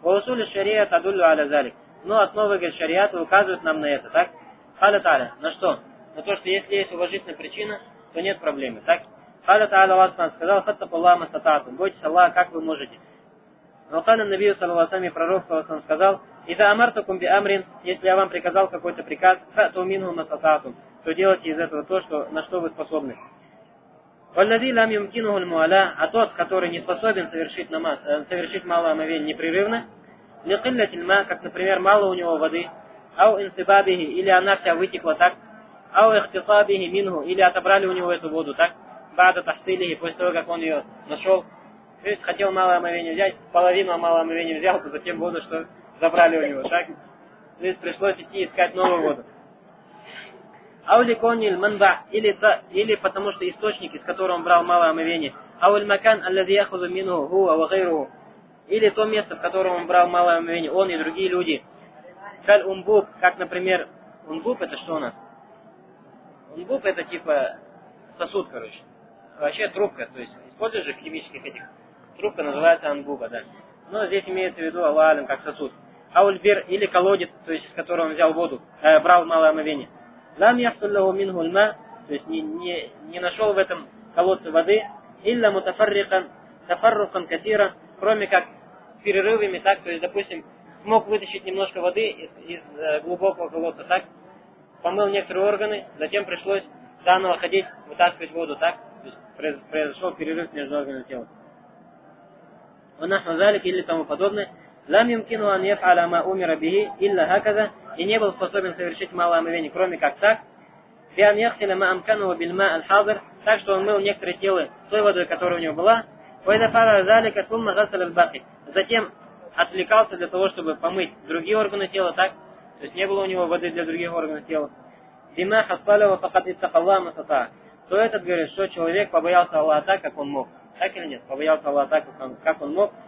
Но основы, говорит, шариата указывают нам на это, так? Халя та'аля. На что? На то, что если есть уважительная причина, то нет проблемы, так? Халя та'аля Аллах сказал, фаттакуллаха мастата'атум. Бойтесь Аллаха, как вы можете. Но халя Набию саллаллаху алейхи пророк саллаллаху сказал, ида амартакум би амрин, если я вам приказал какой-то приказ, фату минху мастата'атум, то делайте из этого то, на что вы способны. Валлади лам юмкинуху аль-муаля, а тот, который не способен совершить малое омовение непрерывно, ликиллятиль ма, как, например, мало у него воды, ау инсибабихи, или она вся вытекла так, ау ихтисабихи минху, или отобрали у него эту воду так, бада тахсилихи, после того, как он ее нашел. То есть хотел малое омовение взять, половину малого омовения взял, то затем воду, что забрали у него, так? то есть пришлось идти искать новую воду. Ауликониль манба, или потому что источник, из которого он брал малое омовение, ауль макан аллади яхузу минху хуа ва гайруху, или то место, в котором он брал малое омовение, он и другие люди. Каль умбуб, как, например, умбуб это что у нас? Умбуб это типа сосуд, короче. Вообще трубка, то есть используешь же в химических этих. Трубка называется анбуба, да. Но здесь имеется в виду Аллах алям, как сосуд. Аульбир или колодец, то есть из которого он взял воду, брал малое омовение. Лам яхтуллаху минху льма, то есть не нашел в этом колодце воды, илля мутафаррикан, тафаррукан катира, кроме как перерывами, так, то есть, допустим, смог вытащить немножко воды из глубокого колодца, так, помыл некоторые органы, затем пришлось заново ходить, вытаскивать воду, так, то есть произошел перерыв между органами тела. ونحو ذلك или тому подобное. Лам юмкину ан яф'аля ма умира бихи илля хаказа, и не был способен совершить малое омовение, кроме как так. Би ан яхтиля ма амкану бильма аль-хадр, так что он мыл некоторые тела той водой, которая у него была. Вайда фара залика сумма гасаль аль-бахи. Затем отвлекался для того, чтобы помыть другие органы тела, так? То есть не было у него воды для других органов тела. Бима хасалява факат иттакалла масата. То этот говорит, что человек побоялся Аллаха так, как он мог. Так или нет? Побоялся Аллаха так, как он мог.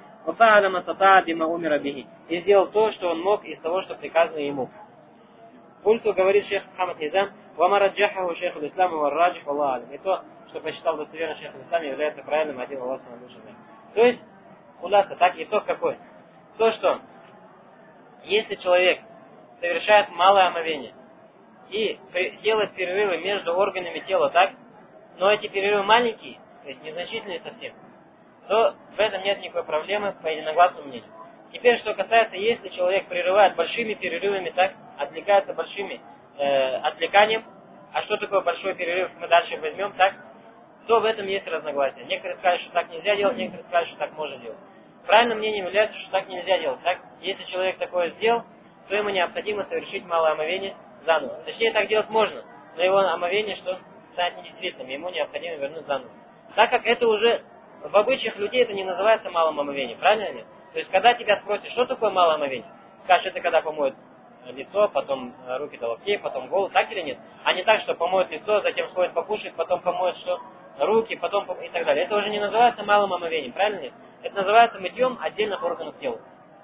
И сделал то, что он мог из того, что приказано ему. Пульту говорит шейх Мухаммад Низам, вамараджахаху шейх аль-Ислам варраджих Аллах алим. И то, что посчитал достоверно шейх аль-Ислам, является правильным, один Аллах лучше. То есть, куда-то так, итог какой? То, что если человек совершает малое омовение и делает перерывы между органами тела, так, но эти перерывы маленькие, то есть незначительные совсем, то в этом нет никакой проблемы по единогласному мнению. Теперь, что касается, если человек прерывает большими перерывами, так, отвлекается большими отвлеканием, а что такое большой перерыв, мы дальше возьмем, так, то в этом есть разногласия. Некоторые скажут, что так нельзя делать, некоторые скажут, что так можно делать. Правильным мнением является, что так нельзя делать, так. Если человек такое сделал, то ему необходимо совершить малое омовение заново. Точнее, так делать можно, но его омовение, что станет недействительным, ему необходимо вернуть заново. Так как это уже в обычаях людей это не называется малым омовением, правильно или нет? То есть, когда тебя спросят, что такое малое омовение, скажешь, это когда помоют лицо, потом руки до локтей, потом голову, так или нет? А не так, что помоют лицо, затем сходят покушать, потом помоют что? Руки, потом и так далее. Это уже не называется малым омовением, правильно или нет? Это называется мытьем отдельных органов тела.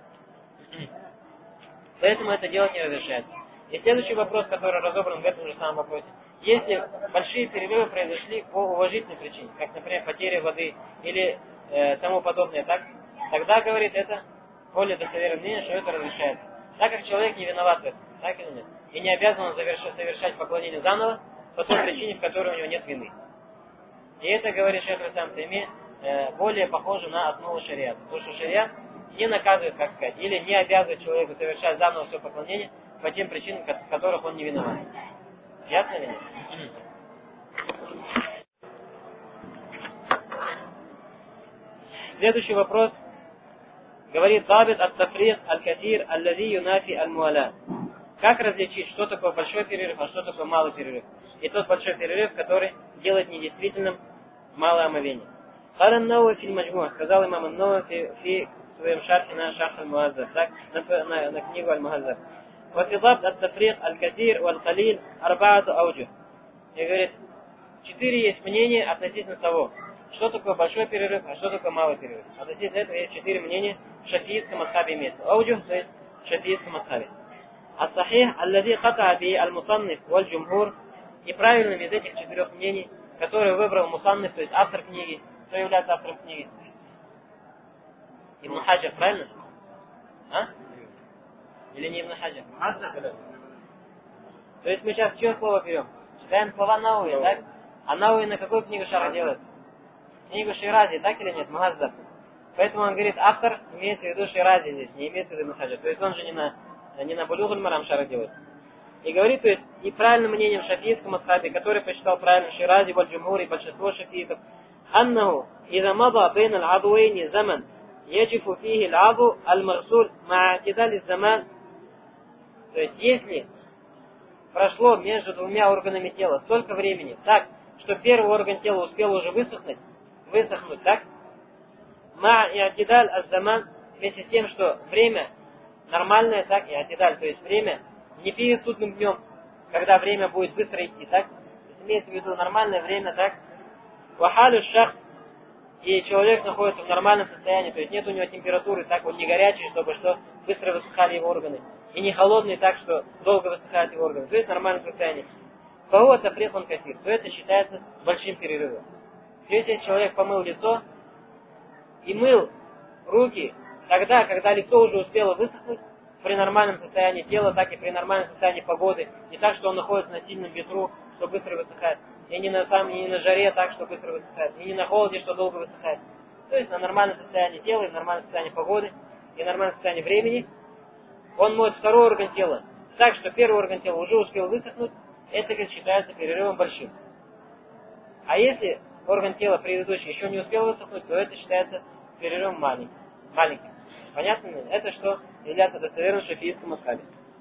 Поэтому это делать не разрешается. И следующий вопрос, который разобран в этом же самом вопросе. Если большие перерывы произошли по уважительной причине, как, например, потеря воды или тому подобное, так, тогда, говорит, это более достоверное мнение, что это разрешается. Так как человек не виноват в этом, так или нет, и не обязан он совершать поклонение заново по той причине, в которой у него нет вины. И это, говорит шейх Исlam Тайми, более похоже на основу шариата. Потому что шариат не наказывает, как сказать, или не обязывает человека совершать заново все поклонение по тем причинам, в которых он не виноват. Ясно или нет? Следующий вопрос. Говорит Табит ат-тафрих аль-катир аллади юнафи аль-муаля. Как различить, что такое большой перерыв, а что такое малый перерыв? И тот большой перерыв, который делает недействительным малое омовение. Кала ан-Навави фи аль-Маджму'а, сказал имам ан-Навави в своем шархе на Шарх аль-Муаззаб, так, на книгу аль-Муаззаб. وفي ضبط التفريق الكثير والقليل 4 أوجه. И говорит, 4 есть мнения относительно того, что такое большой перерыв, а что такое малый перерыв. Относительно этого есть 4 мнения в шафиитском мазхабе имеется. Ауджух, то есть в шафиитском мазхабе. Ас-сахих, аллади ката би аль-мусанниф валь-джумхур. И правильным из этих 4 мнений, которые выбрал мусанниф, то есть автор книги. Кто является автором книги? Ибн Хаджар, правильно? А? Или не Ибн Хаджар? То есть мы сейчас чье слово берем? Читаем слова Науи, так? А Науи на какую книгу шара делает? Книгу Ширази, так или нет? Мухаззаб. Поэтому он говорит, автор имеется в виду Ширази здесь, не имеется в виду Хаджар. То есть он же не на Булюгуль Марам шара делает. И говорит, то есть, и правильным мнением в шафиитском мазхабе, который посчитал правильным Ширази, валь-Джумхур и большинство шафиитов, аннаху, иза мада бейн аль-адуэйни заман, яджифу фихи аль-аду аль-магсуль ма'атидали заман. То есть, если прошло между двумя органами тела столько времени, так, что первый орган тела успел уже высохнуть, так, ма и атидаль аз-заман, вместе с тем, что время нормальное, так, и атидаль, то есть время не перед судным днем, когда время будет быстро идти, так? То есть имеется в виду нормальное время, так? Вахалю шах, и человек находится в нормальном состоянии, то есть нет у него температуры, так, он не горячий, чтобы что быстро высыхали его органы, и не холодный, так, что долго высыхают его органы, то есть в нормальном состоянии. Кого тафрих он кафир, то это считается большим перерывом. Если человек помыл лицо и мыл руки тогда, когда лицо уже успело высохнуть, при нормальном состоянии тела, так и при нормальном состоянии погоды, не так, что он находится на сильном ветру, что быстро высыхает, и не на жаре, так, что быстро высыхает, и не на холоде, что долго высыхает. То есть на нормальном состоянии тела, и в нормальном состоянии погоды, и в нормальном состоянии времени, он моет второй орган тела, так, что первый орган тела уже успел высохнуть, это, говорит, считается перерывом большим. А если орган тела предыдущий еще не успел высохнуть, то это считается перерывом маленьким. Понятно? Это что является достоверным в шафиитском мазхабе.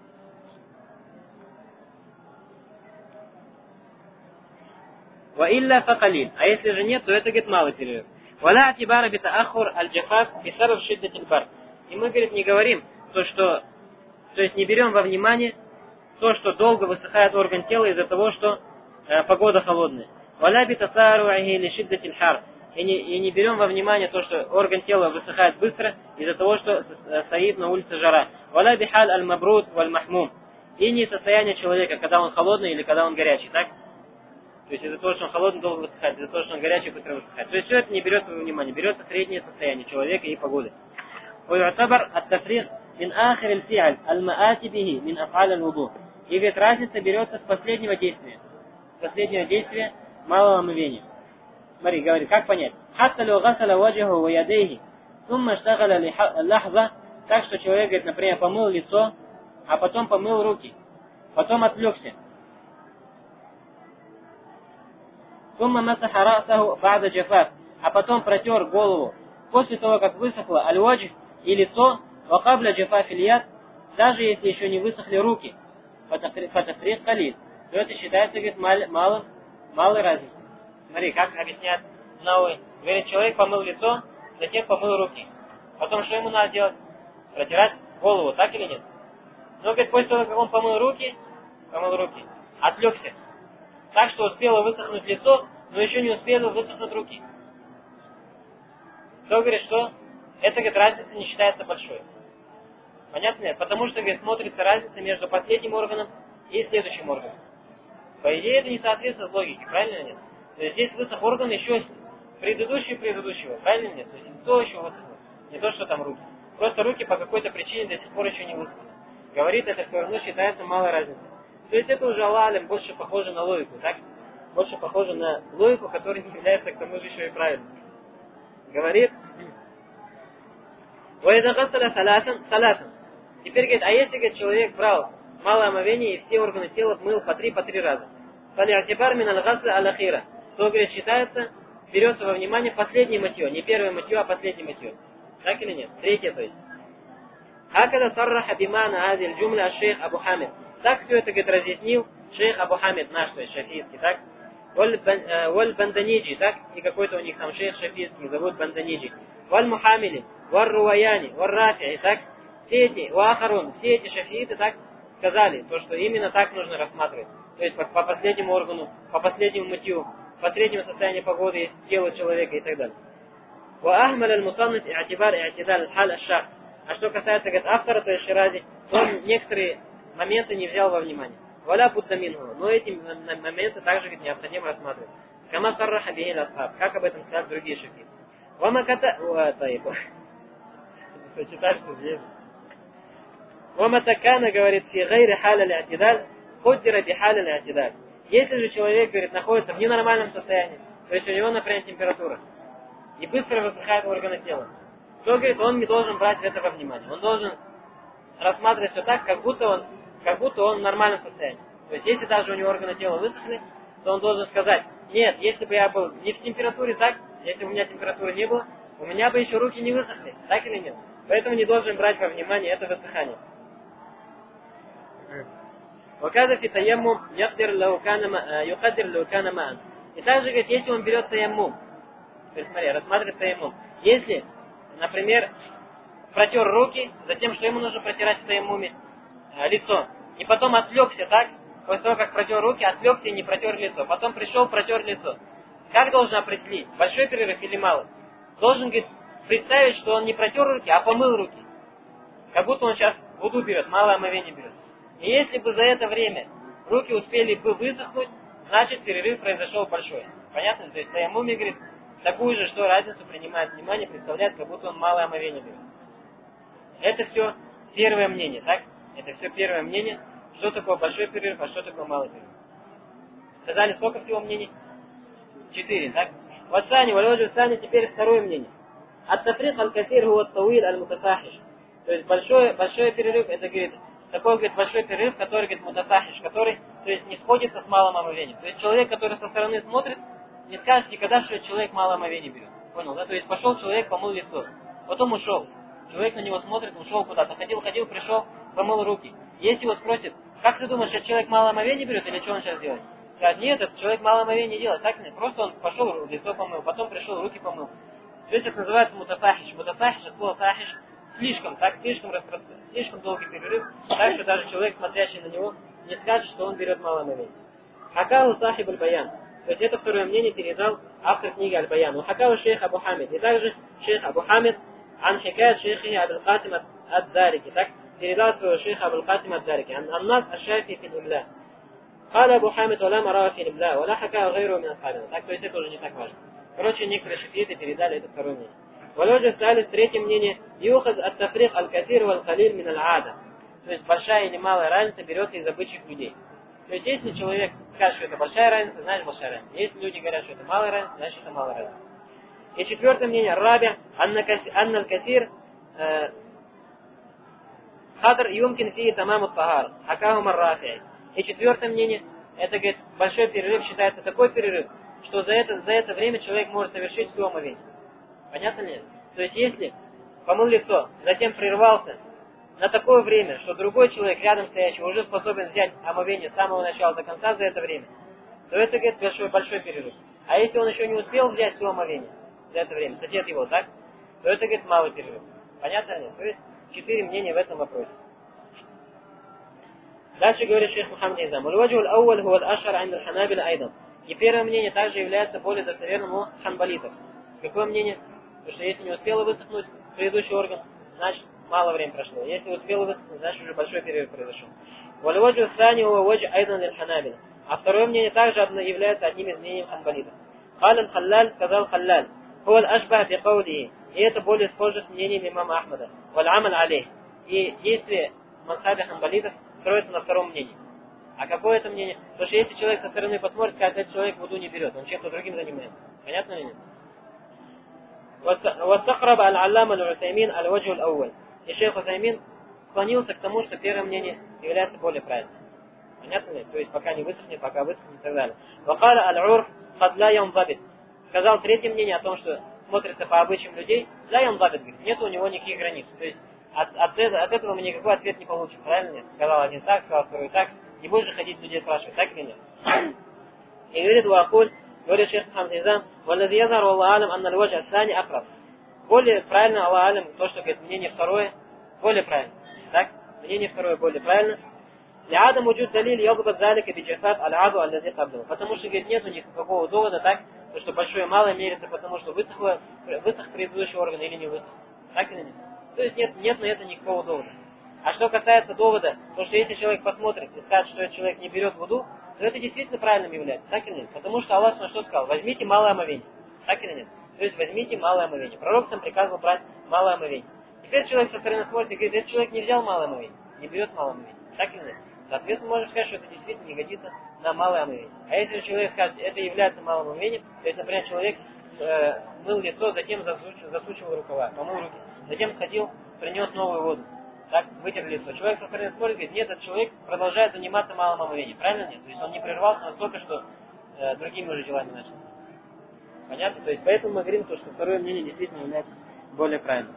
Ва илля факалин. А если же нет, то это, говорит, малый перерыв. Валя атибара битаахур аль-джафаф бисаров шиддатиль бар. И мы, говорит, не говорим то есть не берем во внимание то, что долго высыхает орган тела из-за того, что погода холодная. Валя битасару ахили шиддатиль хар. И не берем во внимание то, что орган тела высыхает быстро из-за того, что стоит на улице жара. Валя бихаль аль-мабруд валь-махмум. И не состояние человека, когда он холодный или когда он горячий, так? То есть из-за того, что он холодный, долго высыхает, из-за того, что он горячий, быстро высыхает. То есть все это не берется во внимание, берется среднее состояние человека и погоды. ويعتبر التفريق من آخر الفعل المآتي به من أفعال الوضوء. И говорит, разница берется с последнего действия. С последнего действия малого омывения. Смотри, говорит, как понять? حتى لو غسل وجهه ويديه ثم اشتغل لحظة, так что человек, говорит, например, помыл лицо, а потом помыл руки, потом отвлекся. ثم مسح رأسه بعد جفاف, а потом протер голову после того, как высохло аль-ваджх и лицо, وقبل جفاف اليد, даже если еще не высохли руки, фатафрик калиль, то это считается, говорит, малой разницей. Смотри, как объясняет Науи. Говорит, человек помыл лицо, затем помыл руки. Потом что ему надо делать? Протирать голову, так или нет? Но, говорит, после того, как он помыл руки, отвлекся. Так что успело высохнуть лицо, но еще не успело высохнуть руки. То говорит, что эта, говорит, разница не считается большой. Понятно ли? Потому что, говорит, смотрится разница между последним органом и следующим органом. По идее, это не соответствует логике, правильно или нет? То есть здесь высох орган еще предыдущего, правильно или нет? То есть лицо еще высохло, не то, что там руки. Просто руки по какой-то причине до сих пор еще не высохли. Говорит, это все равно считается малой разницей. То есть это уже алалем больше похоже на логику, так? Больше похоже на логику, которая не является к тому же еще и правильной. Говорит, салатан. Теперь, говорит, а если, говорит, человек брал малое омовение и все органы тела мыл по три раза, то, говорит, считается, берется во внимание последнее мытье, не первое мытье, а последнее мытье. Так или нет? Третье, то есть. Хакада сарраха бимана азиль джумля шейх Абу Хамид. Так все это, говорит, разъяснил шейх Абу Хамид наш, то есть шафийский, так? Валь Банданиджи, так? И какой-то у них там шейх шафийский, зовут Банданиджи. Валь Мухамили, валь Руаяни, валь Рафи, так? Все эти, Уахарун, все эти шафииты так сказали, то, что именно так нужно рассматривать. То есть по последнему органу, по последнему мытью, по среднему состоянию погоды, тела человека и так далее. وأهمل المصنف اعتبار اعتدال الحال الشخص. А что касается, говорит, автора, то есть Ширази, он некоторые моменты не взял во внимание. Валя буддамингу. Но эти моменты также, говорит, необходимо рассматривать. Кама сарраха бихил асхаб. Как об этом сказали другие шафи. Вамаката... Почитали, что здесь. Ваматакана, говорит, фи гайри халя л'атидаль, ходдира бихаля л'атидаль. Если же человек, говорит, находится в ненормальном состоянии, то есть у него, например, температура, и быстро высыхает органы тела, то, говорит, он не должен брать это во внимание. Он должен рассматривать все так, как будто он в нормальном состоянии. То есть, если даже у него органы тела высохли, то он должен сказать, нет, если бы я был не в температуре так, если бы у меня температуры не было, у меня бы еще руки не высохли, так или нет? Поэтому не должен брать во внимание это высыхание. وكذا في تيمم يقدر لو كان معا. И также, говорит, если он берет таяммум, то есть, смотри, рассматривает таяммум. Если, например, протер руки, затем что ему нужно протирать в тайамуме? Лицо. И потом отвлекся, так? После того, как протер руки, отвлекся и не протер лицо. Потом пришел, протер лицо. Как должен определить, большой перерыв или малый? Должен, говорит, представить, что он не протер руки, а помыл руки. Как будто он сейчас вуду берет, малое омовение берет. И если бы за это время руки успели бы высохнуть, значит перерыв произошел большой. Понятно? То есть тайамуме, говорит, такую же, что разницу принимает внимание, представляет, как будто он малое омовение берет. Это все первое мнение, так? Это все первое мнение, что такое большой перерыв, а что такое малый перерыв. Сказали, сколько всего мнений? 4, так? Вот Сани, Валёджи Сани, теперь второе мнение. Ат-тафрик аль-касир хуа ат-тауил аль-мутафахиш. То есть большой перерыв, это, говорит, такой, говорит, большой перерыв, который, говорит, мутафахиш, который, то есть, не сходится с малым омовением. То есть человек, который со стороны смотрит, не скажет никогда, что человек малое омовение берет. Понял, да? То есть пошел человек, помыл лицо, потом ушел. Человек на него смотрит, ушел куда-то, ходил, пришел, помыл руки. Если его спросит, как ты думаешь, что человек малое омовение берет или что он сейчас делает? Скажет, нет, этот человек малое омовение делает, так нет, просто он пошел, лицо помыл, потом пришел, руки помыл. То есть это называется мутафахиш. Мутафахиш, от слова фахиш, слишком долгий перерыв, так что даже человек, смотрящий на него, не скажет, что он берет малое омовение. Хакалу сахиб аль-баян. То есть это второе мнение передал автор книги Аль-Баян. Хакалу шейх Абу Хамид. И также шейх Абу Хамид ан хикаят шейхи Абу-Касим ад-Дарики. Так передал своего шейха Абу-Касим ад-Дарики. Ан-Нас аш-Шафи фи имла. قال أبو حامد ولا مراه في الإملاء ولا حكاه غيره من أصحابنا. Так, то есть это уже не так важно. Короче, некоторые шафииты передали это второе мнение. Валёджи стали третье мнение. Юхаз ат-тафрик аль-касир валь-халиль мин аль-ада. То есть большая или малая разница берется из обычаев людей. То есть если человек скажет, что это большая разница, значит большая разница. Если люди говорят, что это малая разница, значит это малая разница. И четвертое мнение. Раби анна аль-касир хадр юмкин фи тамаму тахар. Хакаху маррафи. И четвертое мнение, это, говорит, большой перерыв считается такой перерыв, что за это время человек может совершить все омовение. Понятно ли? То есть если помыл лицо, затем прервался на такое время, что другой человек рядом стоящий уже способен взять омовение с самого начала до конца за это время, то это, говорит, большой перерыв. А если он еще не успел взять все омовение за это время, сосед его, так, то это, говорит, малый перерыв. Понятно ли? То есть 4 мнения в этом вопросе. Дальше говорит шейх Мухаммад Низам. Уль-ваджу аль-ауаль хуа аль-ашар анд аль-ханабиля айдан. И первое мнение также является более достоверным у ханбалитов. Какое мнение? Потому что если не успело высохнуть предыдущий орган, значит мало времени прошло. Если успело высохнуть, значит уже большой перерыв произошел. Уль-ваджу сани хуа ваджу айдан аль-ханабиля. А второе мнение также является одним из мнений ханбалитов. Халь халлаль сказал халлаль. Хуа аль-ашбах би каулихи. И это более схоже с мнением имама Ахмада. Валь-амаль алейх. И действие мазхаба ханбалитов строится на втором мнении. А какое это мнение? Потому что если человек со стороны посмотрит, скажет, этот человек вуду не берет, он чем-то другим занимается. Понятно или нет? وَاسْتَقْرَبَ الْعَلَّامَ الْعُثَيْمِينَ الْوَجْهُ الْأَوَّلِ. И шейх Усаймин склонился к тому, что первое мнение является более правильным. Понятно ли? То есть пока не высохнет, пока высохнет и так далее. وَقَالَ الْعُرْفُ قَدْ лَا يَنْضَبِطُ. Сказал третье мнение о том, что смотрится по обычаям людей, лَا يَنْضَبِطُ, говорит, нет у него никаких границ. То есть от этого мы никакой ответ не получим. Правильно нет? Сказал один так, сказал второй так. Не будешь же ходить людей спрашивать, так или нет? И говорит Вакуль, говорит шейх Мухаммад Низам, «Валлади язару Аллах алям анна аль-ваджа ас-сани акраб». Более правильно Аллах алям, то, что говорит мнение второе, более правильно. Так? Мнение второе более правильно. لعدم وجود دليل يضبط ذلك بجفاف العضو الذي قبله. Потому что, говорит, нету никакого довода, так, что большое и малое мерится, потому что высох предыдущий орган или не высох. Так или нет? То есть нет на это никакого довода. А что касается довода, то что если человек посмотрит и скажет, что этот человек не берет вуду, то это действительно правильным является. Так или нет? Потому что Аллах что сказал? Возьмите малое омовение. Так или нет? То есть возьмите малое омовение. Пророк сам приказывал брать малое омовение. Теперь человек со стороны смотрит и говорит, этот человек не взял малое омовение, не берет малое омовение. Так или нет? Соответственно, можно сказать, что это действительно не годится на малое омовение. А если человек скажет, это является малым омовением, то есть, например, человек мыл лицо, затем засучивал рукава, помыл руки, затем сходил, принес новую воду, так, вытер лицо. Человек со стороны смотрит, говорит, нет, этот человек продолжает заниматься малым омовением. Правильно нет? То есть он не прервался настолько, что другими уже делами начал. Понятно? То есть поэтому мы говорим, что второе мнение действительно является более правильным.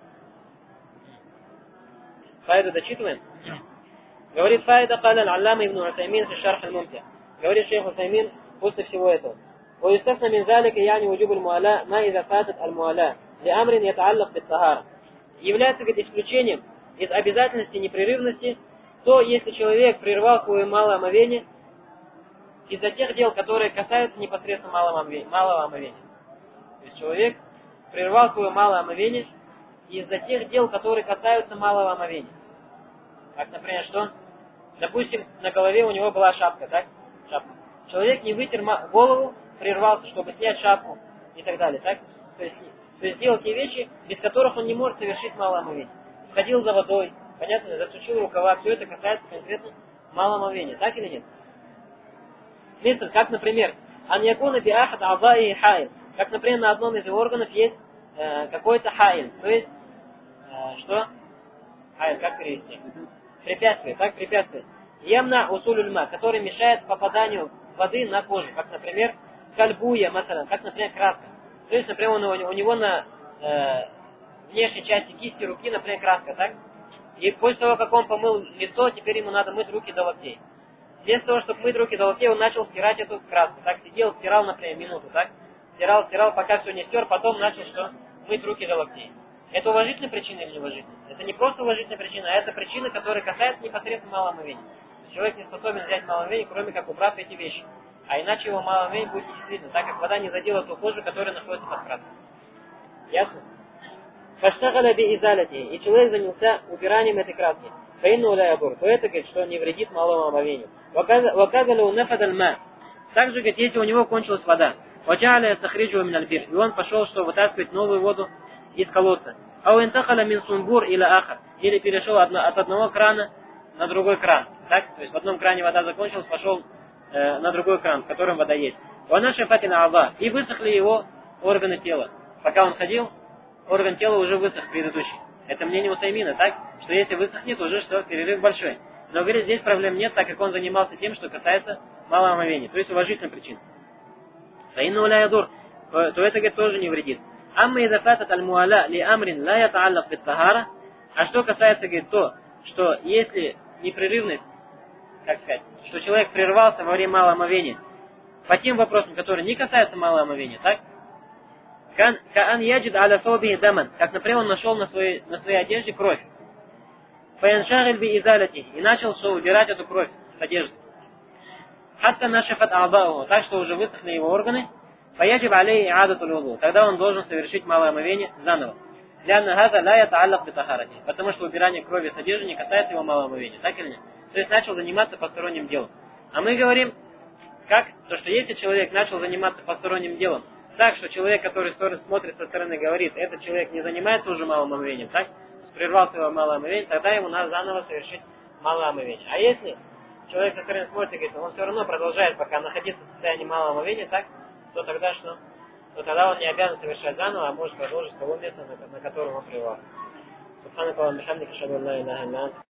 Файду дочитываем. Говорит Файда قال العلامة ابن عثيمين في الشرح الممتع. Говорит шейх Усаймин после всего этого. ويستثنى من ذلك يعني وجوب الموالاة ما إذا فاتت الموالاة لأمر يتعلق بالطهارة. является, говорит, исключением из обязательности непрерывности, то если человек прервал свое малое омовение из-за тех дел, которые касаются непосредственно малого омовения. То есть человек прервал свое малое омовение из-за тех дел, которые касаются малого омовения. Как, например, что? Допустим, на голове у него была шапка, так? Шапка. Человек не вытер голову, прервался, чтобы снять шапку и так далее, так? То есть делал те вещи, без которых он не может совершить малое омовение. Сходил за водой, понятно, засучил рукава, все это касается конкретно малого омовения, так или нет? Вместо, как, например, аньякуна биахад аваи хайл, как, например, на одном из органов есть какой-то хайл, то есть, что? Хайл, как перевести? Препятствие, так, препятствие. Ямна усулюльма, который мешает попаданию воды на кожу, как, например, кальбуя, масалан, как, например, краска. То есть, например, у него на внешней части кисти руки, например, краска, так? И после того, как он помыл лицо, теперь ему надо мыть руки до локтей. Вместо того, чтобы мыть руки до локтей, он начал стирать эту краску. Так, сидел, стирал, например, минуту, так? Стирал, пока все не стер, потом начал что? Мыть руки до локтей. Это уважительная причина или неуважительная? Это не просто уважительная причина, а это причина, которая касается непосредственно малого омовения. Человек не способен взять малое омовение, кроме как убрав эти вещи. А иначе его малое омовение будет недействительно, так как вода не задела ту кожу, которая находится под краской. Ясно? Фаштагаля би изаляти, и человек занялся убиранием этой краски. Фаинну ля ябур, то это, говорит, что не вредит малому омовению. Ваказалю нафадальма. Также, говорит, если у него кончилась вода. Ваджаля сахриджу минальбир, и он пошел, что вытаскивать новую воду из колодца. А у интахаля мин сумбур или ахар, или перешел от одного крана на другой кран. Так? То есть в одном кране вода закончилась, пошел на другой кран, в котором вода есть. Ванаша фатина аллах, и высохли его органы тела. Пока он ходил, орган тела уже высох предыдущий. Это мнение Усаймина, так? Что если высохнет, уже что, перерыв большой. Но, говорит, здесь проблем нет, так как он занимался тем, что касается малого омовения. То есть уважительная причина. Фаинну ля ядур, то это, говорит, тоже не вредит. Амма изафатат аль-муаля ли амрин ла ятааллах бит-тахара. А что касается, говорит, то, что если непрерывность, как сказать, что человек прервался во время малого омовения по тем вопросам, которые не касаются малого омовения, так? Каан яджид аля саубихи даман, как, например, он нашел на своей одежде кровь. Фаяншагиль би изаляти, и начал что, убирать эту кровь с одежды. Хатта нашафат албауху, так что уже высохли его органы. Фаяджиб алей иадату лулу, тогда он должен совершить малое омовение заново. Лянна газа ля ятааллах битахарати, потому что убирание крови с одежды не касается его малого омовения, так или нет? То есть начал заниматься посторонним делом. А мы говорим, как? То, что если человек начал заниматься посторонним делом, так, что человек, который смотрит со стороны, говорит, этот человек не занимается уже малым омовением, так? Прервал своего малое омовение, тогда ему надо заново совершить малое омовение. А если человек со стороны смотрит и говорит, он все равно продолжает пока находиться в состоянии малого омовения, так? То тогда что? То тогда он не обязан совершать заново, а может продолжить с того места, на котором он прервал.